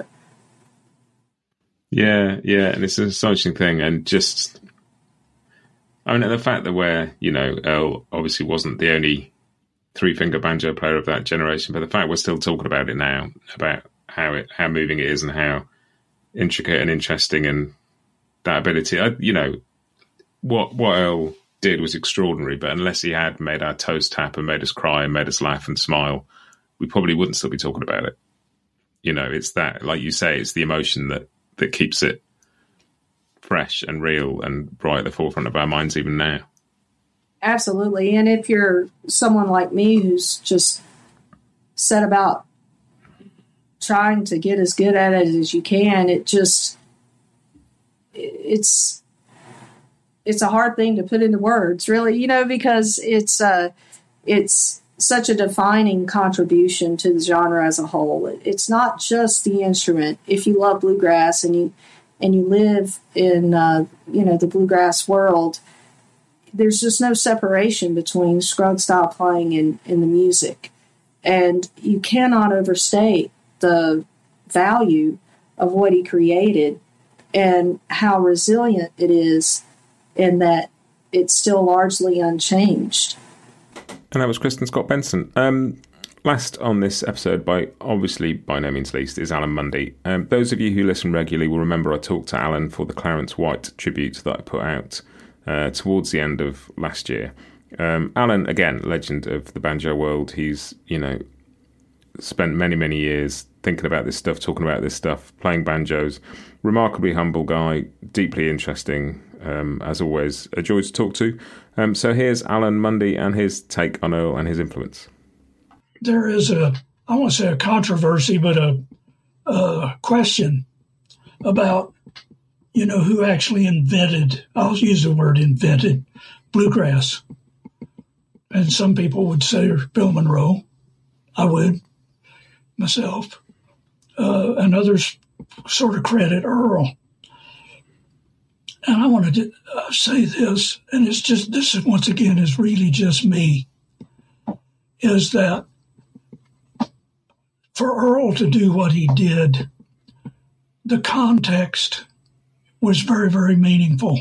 Yeah, and it's an astonishing thing. And just, I mean, the fact that Earl obviously wasn't the only three-finger banjo player of that generation, but the fact we're still talking about it now, about how moving it is and how intricate and interesting, and that ability. What Earl did was extraordinary, but unless he had made our toes tap and made us cry and made us laugh and smile, we probably wouldn't still be talking about it. It's that, like you say, it's the emotion that keeps it fresh and real and right at the forefront of our minds even now. Absolutely. And if you're someone like me who's just set about trying to get as good at it as you can, it's a hard thing to put into words, really, because it's such a defining contribution to the genre as a whole. It's not just the instrument. If you love bluegrass and you live in the bluegrass world, there's just no separation between Scruggs style playing and the music. And you cannot overstate the value of what he created and how resilient it is in that it's still largely unchanged. And that was Kristen Scott Benson. Last on this episode, by no means least, is Alan Mundy. Those of you who listen regularly will remember I talked to Alan for the Clarence White tribute that I put out towards the end of last year. Alan, again, legend of the banjo world. He's, spent many, many years thinking about this stuff, talking about this stuff, playing banjos. Remarkably humble guy, deeply interesting, as always, a joy to talk to. So here's Alan Mundy and his take on Earl and his influence. There is I won't say a controversy, but a question about, who actually I'll use the word invented, bluegrass. And some people would say Bill Monroe. I would, myself. And others sort of credit Earl. And I wanted to say this, and this is once again is really just me, is that for Earl to do what he did, the context was very, very meaningful.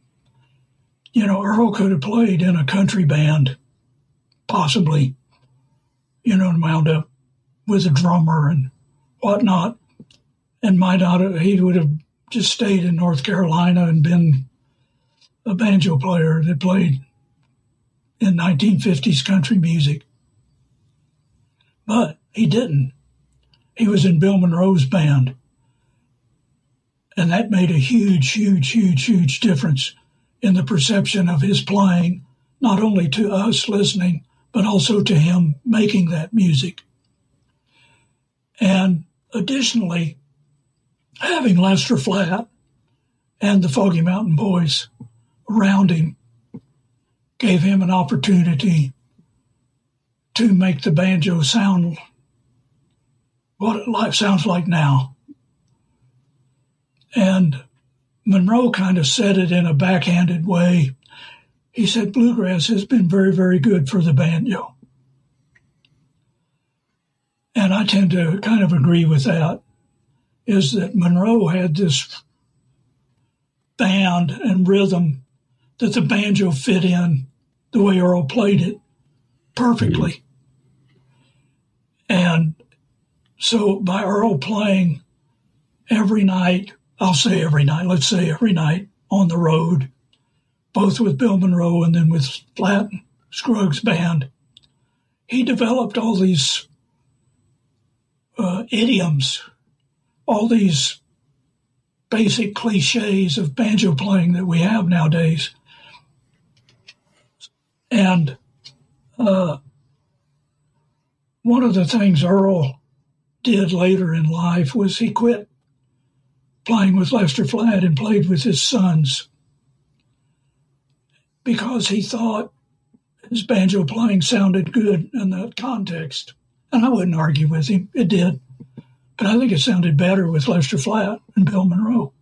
Earl could have played in a country band, possibly, and wound up with a drummer and whatnot, and he would have just stayed in North Carolina and been a banjo player that played in 1950s country music. But he didn't. He was in Bill Monroe's band. And that made a huge, huge, huge, huge difference in the perception of his playing, not only to us listening, but also to him making that music. And additionally, having Lester Flatt and the Foggy Mountain Boys around him gave him an opportunity to make the banjo sound what life sounds like now. And Monroe kind of said it in a backhanded way. He said, bluegrass has been very, very good for the banjo. and I tend to kind of agree with that, is that Monroe had this band and rhythm that the banjo fit in the way Earl played it perfectly. And so by Earl playing every night, let's say every night on the road, both with Bill Monroe and then with Flatt Scruggs Band, he developed all these idioms, all these basic cliches of banjo playing that we have nowadays. And one of the things Earl did later in life was he quit playing with Lester Flatt and played with his sons because he thought his banjo playing sounded good in that context. And I wouldn't argue with him. It did. But I think it sounded better with Lester Flatt and Bill Monroe.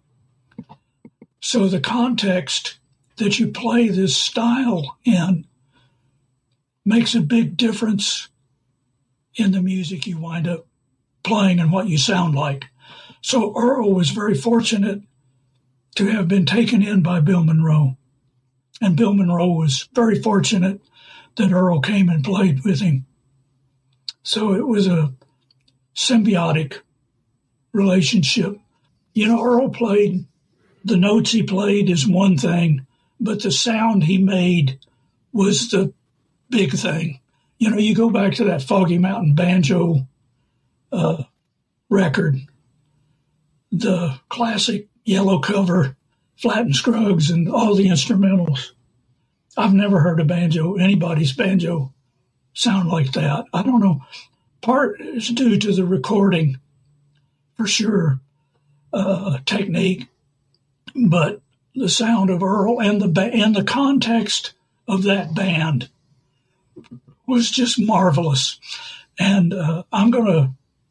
So the context that you play this style in makes a big difference in the music you wind up playing and what you sound like. So Earl was very fortunate to have been taken in by Bill Monroe. And Bill Monroe was very fortunate that Earl came and played with him. So it was a symbiotic relationship. You know, Earl played, the notes he played is one thing, but the sound he made was the big thing. You know, you go back to that Foggy Mountain Banjo record, the classic yellow cover, Flatt and Scruggs and all the instrumentals. I've never heard anybody's banjo sound like that. I don't know. Part is due to the recording, for sure, technique, but the sound of Earl and the context of that band was just marvelous. And I'm going to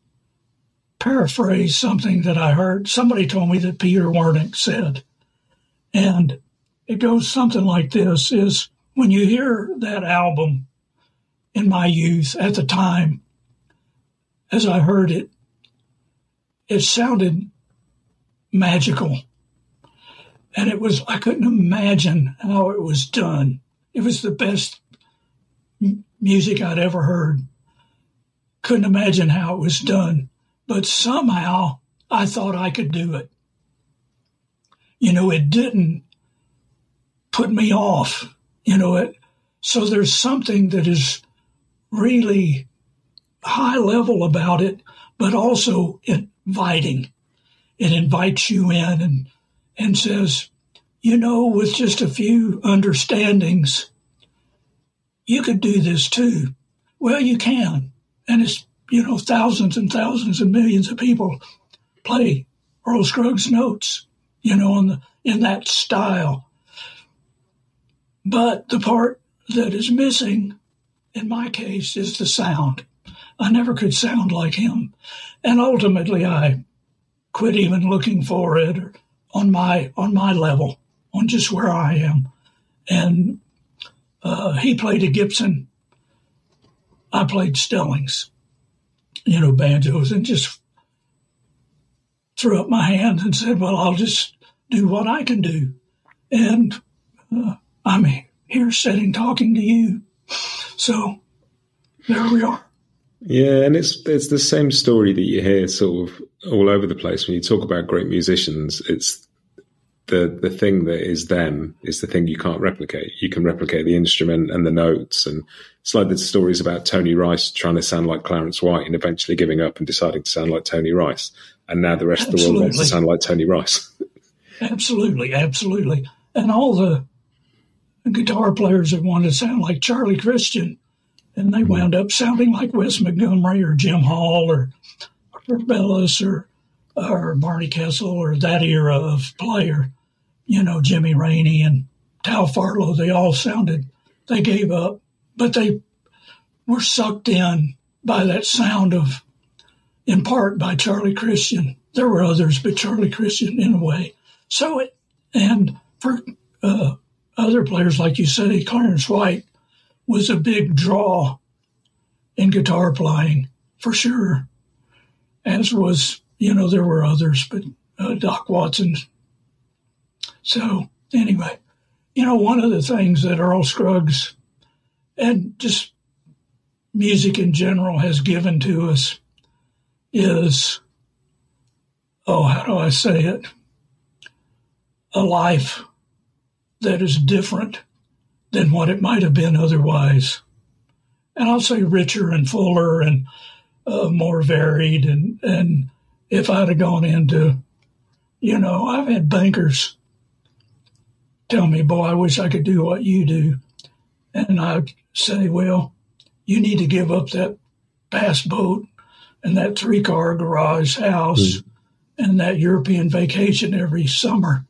paraphrase something that I heard. Somebody told me that Peter Wernick said, and it goes something like this, is when you hear that album in my youth at the time, as I heard it, it sounded magical. And I couldn't imagine how it was done. It was the best music I'd ever heard. Couldn't imagine how it was done. But somehow I thought I could do it. You know, it didn't put me off, so there's something that is really high level about it, but also inviting. It invites you in and says, with just a few understandings, you could do this too. Well, you can. And it's, thousands and thousands and millions of people play Earl Scruggs notes, in that style. But the part that is missing, in my case, is the sound. I never could sound like him. And ultimately, I quit even looking for it on my level, on just where I am. And he played a Gibson. I played Stellings, banjos, and just threw up my hands and said, well, I'll just do what I can do. And I'm here sitting talking to you. So there we are. Yeah, and it's the same story that you hear sort of all over the place when you talk about great musicians. It's the thing that is them is the thing you can't replicate. You can replicate the instrument and the notes, and it's like the stories about Tony Rice trying to sound like Clarence White and eventually giving up and deciding to sound like Tony Rice. And now the rest of the world wants to sound like Tony Rice. Absolutely. And all the guitar players that wanted to sound like Charlie Christian, and they wound up sounding like Wes Montgomery or Jim Hall or Bellis or Barney Kessel or that era of player, Jimmy Rainey and Tal Farlow. They all they gave up, but they were sucked in by that sound in part by Charlie Christian. There were others, but Charlie Christian in a way. And for other players, like you said, Clarence White was a big draw in guitar playing. for sure. As was, there were others, but Doc Watson. So anyway, one of the things that Earl Scruggs and just music in general has given to us is, how do I say it? A life that is different than what it might have been otherwise. And I'll say richer and fuller and more varied. And if I'd have gone into, I've had bankers tell me, boy, I wish I could do what you do. And I'd say, well, you need to give up that bass boat and that 3-car garage house and that European vacation every summer.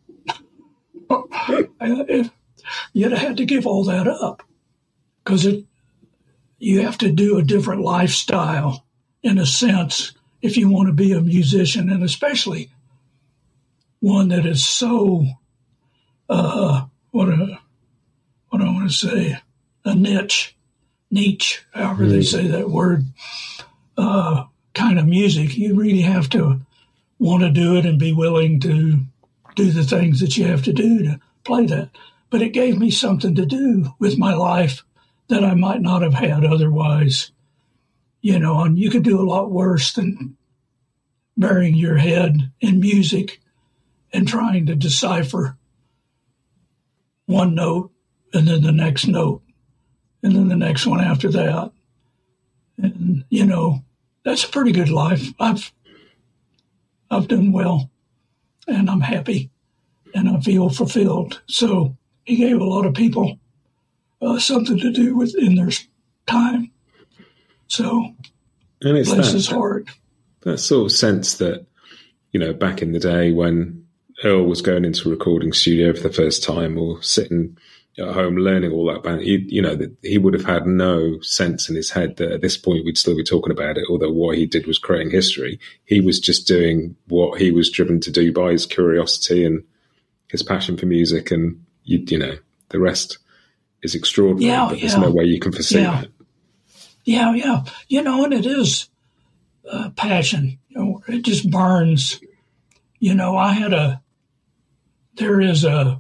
You'd have had to give all that up because you have to do a different lifestyle in a sense if you want to be a musician, and especially one that is so, what I want to say, a niche, however they say that word, kind of music. You really have to want to do it and be willing to do the things that you have to do to play that. But it gave me something to do with my life that I might not have had otherwise. And you could do a lot worse than burying your head in music and trying to decipher one note and then the next note and then the next one after that. And, that's a pretty good life. I've done well, and I'm happy, and I feel fulfilled. So he gave a lot of people something to do with in their time. So, and it's bless his heart. That sort of sense that, back in the day when Earl was going into a recording studio for the first time or sitting at home learning all that band, he would have had no sense in his head that at this point we'd still be talking about it, although what he did was creating history. He was just doing what he was driven to do by his curiosity and his passion for music, and the rest is extraordinary, but there's no way you can foresee that. Yeah. And it is passion. It just burns. There is a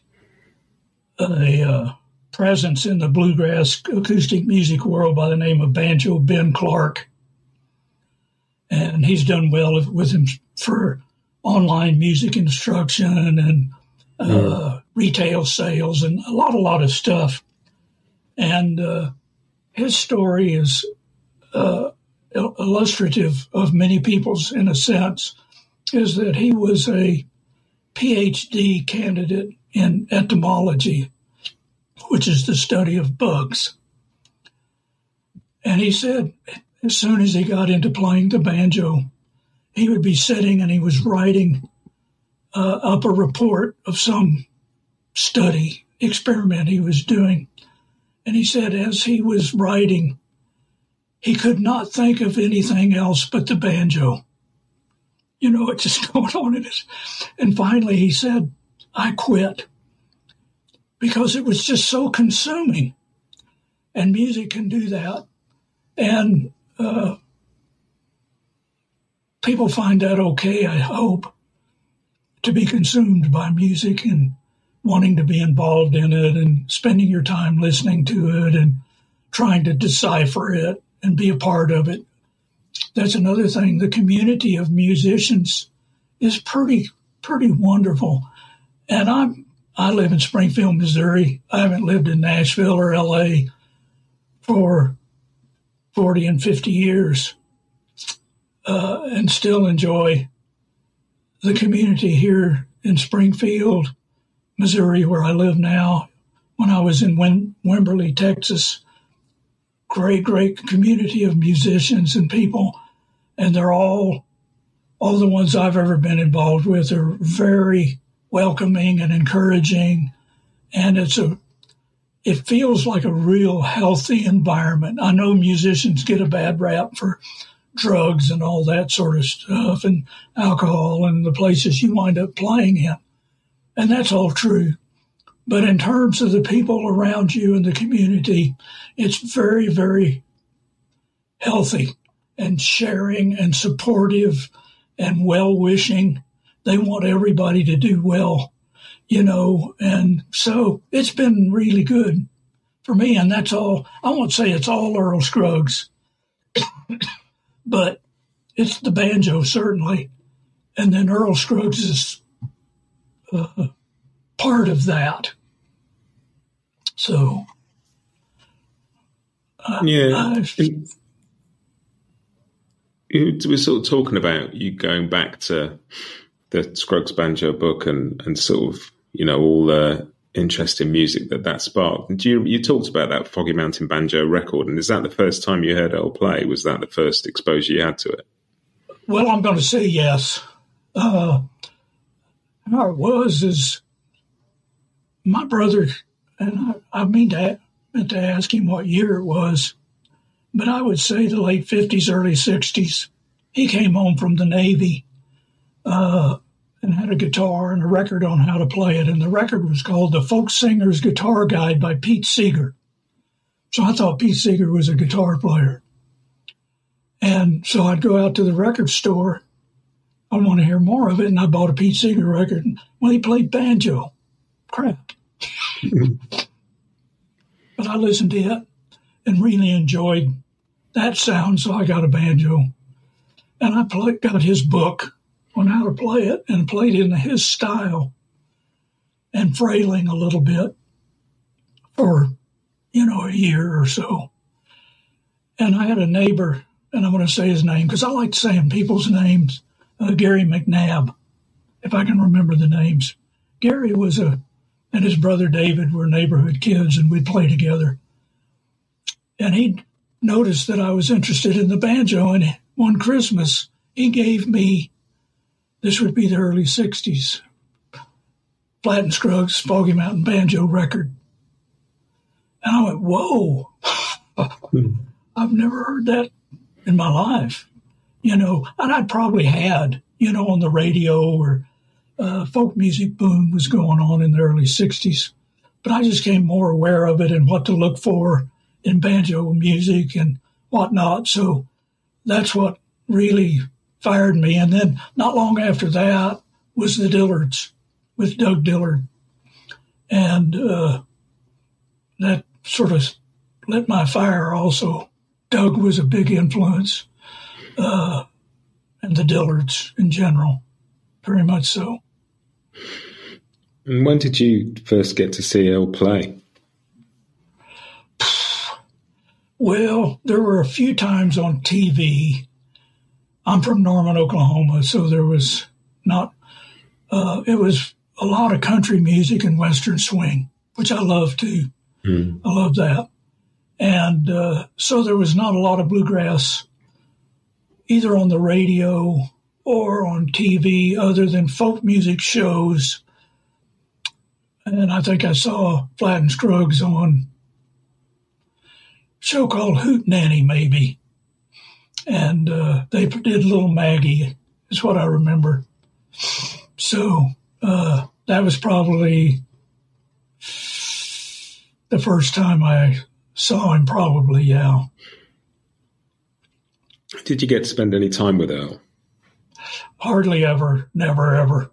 presence in the bluegrass acoustic music world by the name of Banjo Ben Clark. And he's done well with him for online music instruction and retail sales and a lot of stuff. And his story is illustrative of many people's, in a sense, is that he was a PhD candidate in entomology, which is the study of bugs. And he said as soon as he got into playing the banjo, he would be sitting and he was writing up a report of some study experiment he was doing. And he said as he was writing, he could not think of anything else but the banjo. It's just going on in his. And finally he said, I quit, because it was just so consuming. And music can do that. And people find that okay, I hope, to be consumed by music and wanting to be involved in it and spending your time listening to it and trying to decipher it and be a part of it. That's another thing. The community of musicians is pretty wonderful. And I live in Springfield, Missouri. I haven't lived in Nashville or LA for 40 and 50 years, and still enjoy the community here in Springfield, Missouri, where I live now. When I was in Wimberley, Texas, great community of musicians and people, and they're all the ones I've ever been involved with are very welcoming and encouraging, and it feels like a real healthy environment. I know musicians get a bad rap for drugs and all that sort of stuff and alcohol and the places you wind up playing in, and that's all true. But in terms of the people around you and the community, it's very, very healthy. and sharing and supportive and well-wishing. They want everybody to do well, and so it's been really good for me. And that's all. I won't say it's all Earl Scruggs, but it's the banjo, certainly. And then Earl Scruggs is part of that. So, we're sort of talking about you going back to the Scruggs banjo book and sort of, all the interesting music that sparked. And you talked about that Foggy Mountain Banjo record, and is that the first time you heard Earl play? Was that the first exposure you had to it? Well, I'm going to say yes. How it was is my brother, and I meant to ask him what year it was, but I would say the late 50s, early 60s. He came home from the Navy and had a guitar and a record on how to play it, and the record was called The Folk Singer's Guitar Guide by Pete Seeger. So I thought Pete Seeger was a guitar player. And so I'd go out to the record store. I want to hear more of it, and I bought a Pete Seeger record. Well, he played banjo. Crap. But I listened to it and really enjoyed that sound, so I got a banjo. And I got his book on how to play it and played in his style and frailing a little bit for, a year or so. And I had a neighbor, and I'm going to say his name because I like saying people's names, Gary McNabb, if I can remember the names. Gary and his brother David were neighborhood kids, and we'd play together. And he noticed that I was interested in the banjo, and one Christmas, he gave me, this would be the early 60s, Platt and Scruggs Foggy Mountain Banjo record. And I went, whoa, I've never heard that in my life, and I'd probably had, on the radio or folk music boom was going on in the early 60s, but I just became more aware of it and what to look for in banjo music and whatnot. So that's what really fired me. And then not long after that was the Dillards with Doug Dillard. And that sort of lit my fire also. Doug was a big influence, and the Dillards in general, very much so. And when did you first get to see Earl play? Well, there were a few times on TV. I'm from Norman, Oklahoma, so there was not, it was a lot of country music and Western swing, which I love too. I love that. And so there was not a lot of bluegrass either on the radio or on TV other than folk music shows. And I think I saw Platt and Scruggs on a show called Hootenanny, maybe. And they did Little Maggie, is what I remember. So that was probably the first time I saw him, probably, yeah. Did you get to spend any time with Earl? Hardly ever, never ever.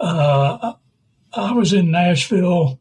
I was in Nashville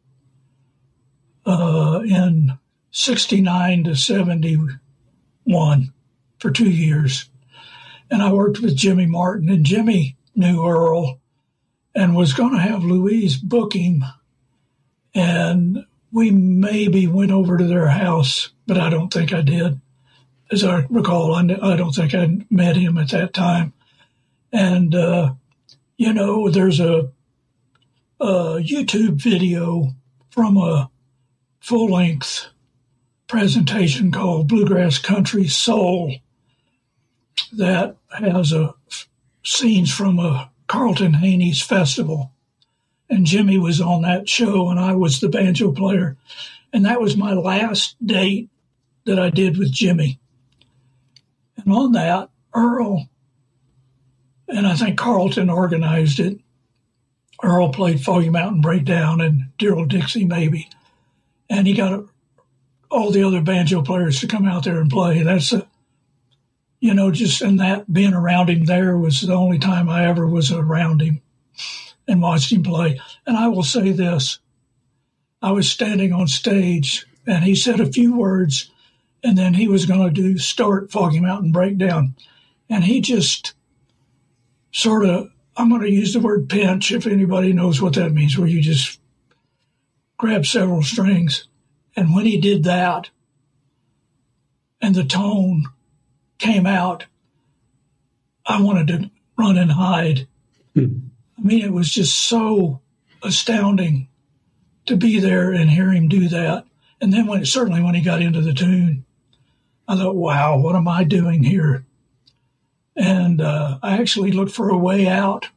in 69 to 71 for 2 years. And I worked with Jimmy Martin, and Jimmy knew Earl and was going to have Louise book him. And we maybe went over to their house, but I don't think I did. As I recall, I don't think I met him at that time. And, there's a YouTube video from a full-length presentation called Bluegrass Country Soul that has scenes from a Carlton Haney's festival. And Jimmy was on that show, and I was the banjo player. And that was my last date that I did with Jimmy. And on that, Earl, and I think Carlton organized it, Earl played Foggy Mountain Breakdown and Dear Old Dixie maybe. And he got all the other banjo players to come out there and play. That's just in that being around him there was the only time I ever was around him and watched him play. And I will say this, I was standing on stage and he said a few words and then he was going to start Foggy Mountain Breakdown. And he just sort of, I'm going to use the word pinch if anybody knows what that means, where you just grab several strings. And when he did that and the tone came out, I wanted to run and hide. I mean, it was just so astounding to be there and hear him do that. And then when he got into the tune, I thought, wow, what am I doing here? And I actually looked for a way out.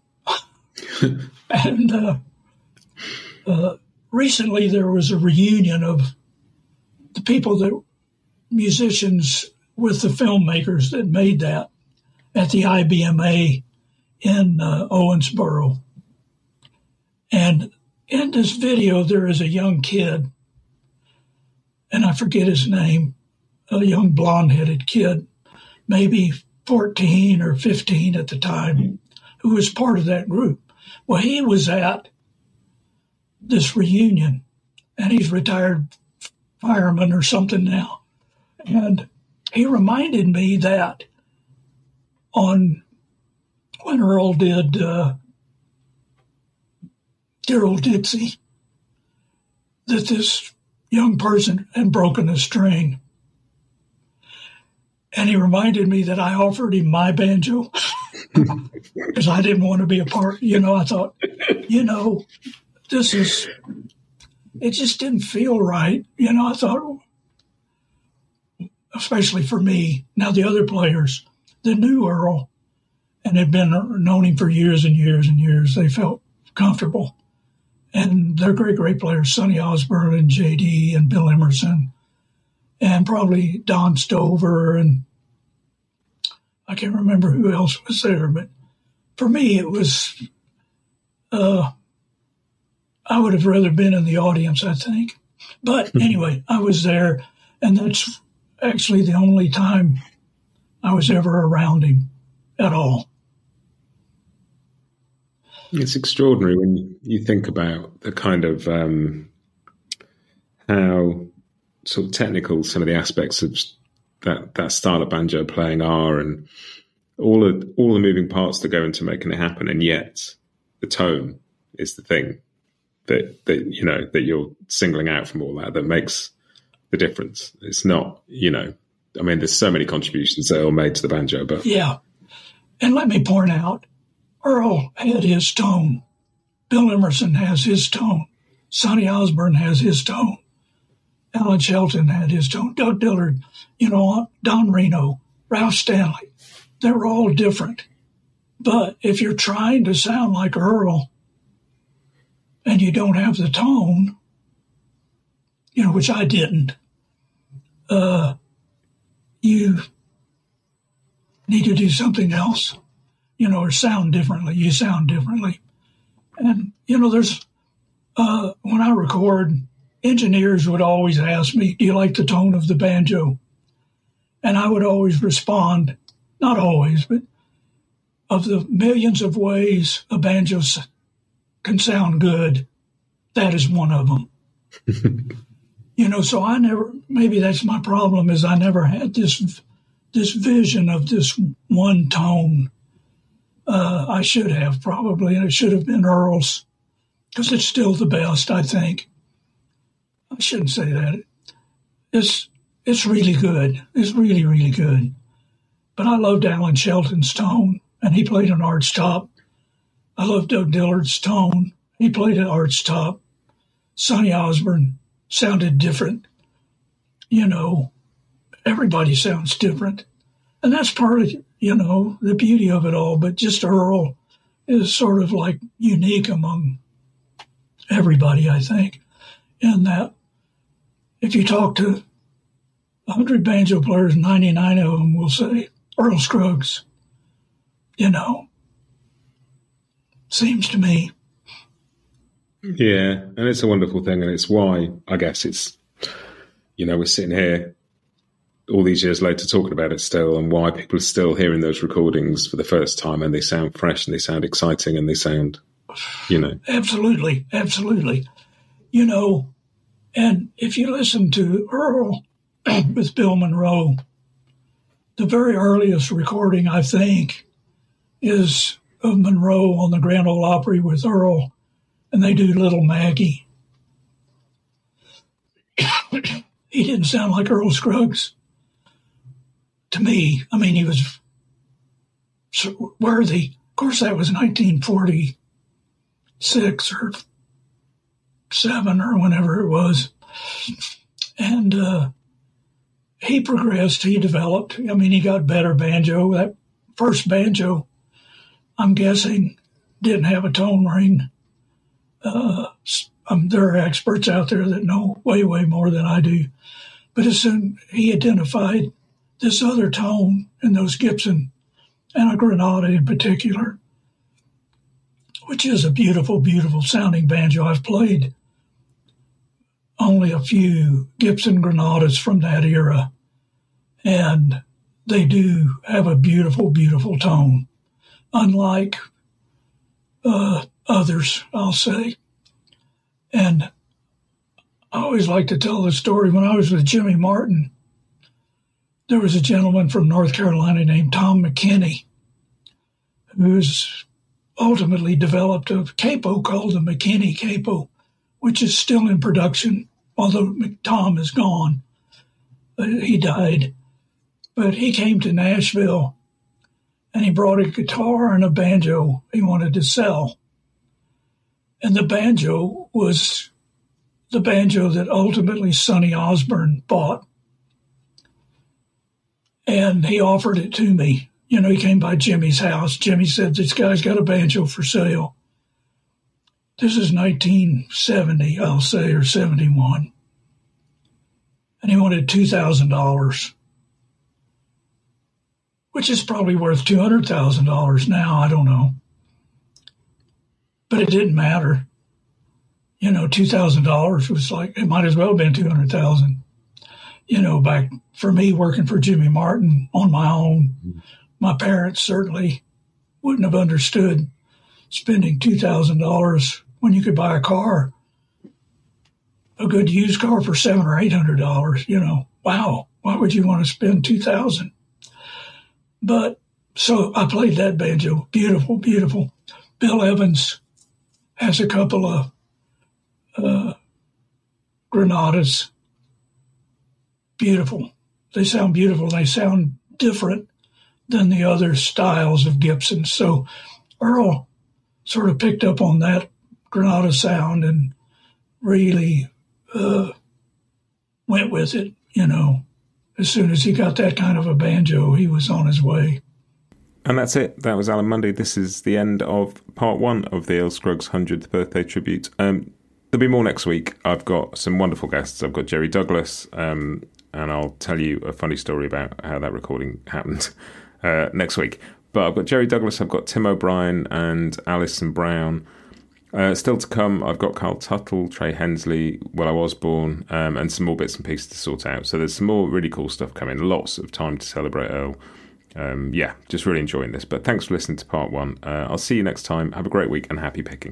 And recently there was a reunion of the people musicians with the filmmakers that made that at the IBMA in Owensboro. And in this video, there is a young kid, and I forget his name, a young blonde-headed kid, maybe 14 or 15 at the time, who was part of that group. Well, he was at this reunion, and he's retired fireman or something now. And he reminded me that when Earl did Dear Old Dixie, that this young person had broken a string. And he reminded me that I offered him my banjo because I didn't want to be a part. I thought, it just didn't feel right. I thought, especially for me. Now, the other players, they knew Earl and had known him for years and years and years. They felt comfortable. And they're great, great players, Sonny Osborne and J.D. and Bill Emerson, and probably Don Stover, and I can't remember who else was there. But for me, it was, I would have rather been in the audience, I think. But anyway, I was there, and that's actually the only time I was ever around him at all. It's extraordinary when you think about the kind of how sort of technical some of the aspects of that style of banjo playing are, and all the moving parts that go into making it happen, and yet the tone is the thing that you're singling out from all that makes the difference. It's not, there's so many contributions that are made to the banjo, but yeah. And let me point out, Earl had his tone. Bill Emerson has his tone. Sonny Osborne has his tone. Alan Shelton had his tone. Doug Dillard, Don Reno, Ralph Stanley. They were all different. But if you're trying to sound like Earl and you don't have the tone, which I didn't, you need to do something else. Or sound differently. You sound differently. And, there's, when I record, engineers would always ask me, do you like the tone of the banjo? And I would always respond, not always, but of the millions of ways a banjo can sound good, that is one of them. So maybe that's my problem, is I never had this vision of this one tone. I should have probably, and it should have been Earl's, because it's still the best, I think. I shouldn't say that. It's really good. It's really, really good. But I loved Alan Shelton's tone, and he played an arch top. I loved Doug Dillard's tone. He played an arch top. Sonny Osborne sounded different. Everybody sounds different. And that's part of, the beauty of it all. But just Earl is sort of like unique among everybody, I think. And that if you talk to 100 banjo players, 99 of them will say Earl Scruggs, seems to me. Yeah, and it's a wonderful thing, and it's why, I guess, it's, we're sitting here all these years later talking about it still, and why people are still hearing those recordings for the first time, and they sound fresh and they sound exciting and they sound, Absolutely. And if you listen to Earl with Bill Monroe, the very earliest recording, I think, is of Monroe on the Grand Ole Opry with Earl, and they do Little Maggie. He didn't sound like Earl Scruggs to me. I mean, he was worthy. Of course, that was 1946 or 7 or whenever it was. And he progressed, he developed. I mean, he got better banjo. That first banjo, I'm guessing, didn't have a tone ring. There are experts out there that know way, way more than I do. But as soon he identified this other tone in those Gibson and a Granada in particular, which is a beautiful, beautiful sounding banjo. I've played only a few Gibson Granadas from that era, and they do have a beautiful, beautiful tone, unlike others, I'll say. And I always like to tell the story. When I was with Jimmy Martin, there was a gentleman from North Carolina named Tom McKinney, who's ultimately developed a capo called the McKinney capo, which is still in production, although Tom is gone. He died. But he came to Nashville, and he brought a guitar and a banjo he wanted to sell. And the banjo was the banjo that ultimately Sonny Osborne bought. And he offered it to me. He came by Jimmy's house. Jimmy said, "This guy's got a banjo for sale." This is 1970, I'll say, or 71. And he wanted $2,000, which is probably worth $200,000 now. I don't know. But it didn't matter. $2,000 was like, it might as well have been $200,000. Back for me working for Jimmy Martin on my own, my parents certainly wouldn't have understood spending $2,000 when you could buy a car, a good used car for $700 or $800. Wow, why would you want to spend $2,000? But so I played that banjo, beautiful, beautiful. Bill Evans has a couple of Granadas, beautiful. They sound beautiful. They sound different than the other styles of Gibson. So Earl sort of picked up on that Granada sound and really went with it. As soon as he got that kind of a banjo, he was on his way. And that's it. That was Alan Mundy. This is the end of part 1 of the Earl Scruggs 100th birthday tribute. There'll be more next week. I've got some wonderful guests. I've got Jerry Douglas, and I'll tell you a funny story about how that recording happened next week. But I've got Jerry Douglas, I've got Tim O'Brien and Alison Brown. Still to come, I've got Carl Tuttle, Trey Hensley, Will I Was Born, and some more bits and pieces to sort out. So there's some more really cool stuff coming. Lots of time to celebrate Earl. Just really enjoying this. But thanks for listening to part 1. I'll see you next time. Have a great week and happy picking.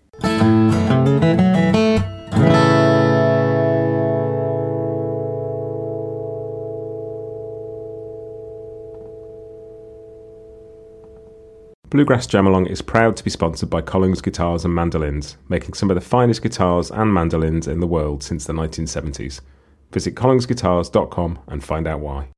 Bluegrass Jam-Along is proud to be sponsored by Collings Guitars and Mandolins, making some of the finest guitars and mandolins in the world since the 1970s. Visit collingsguitars.com and find out why.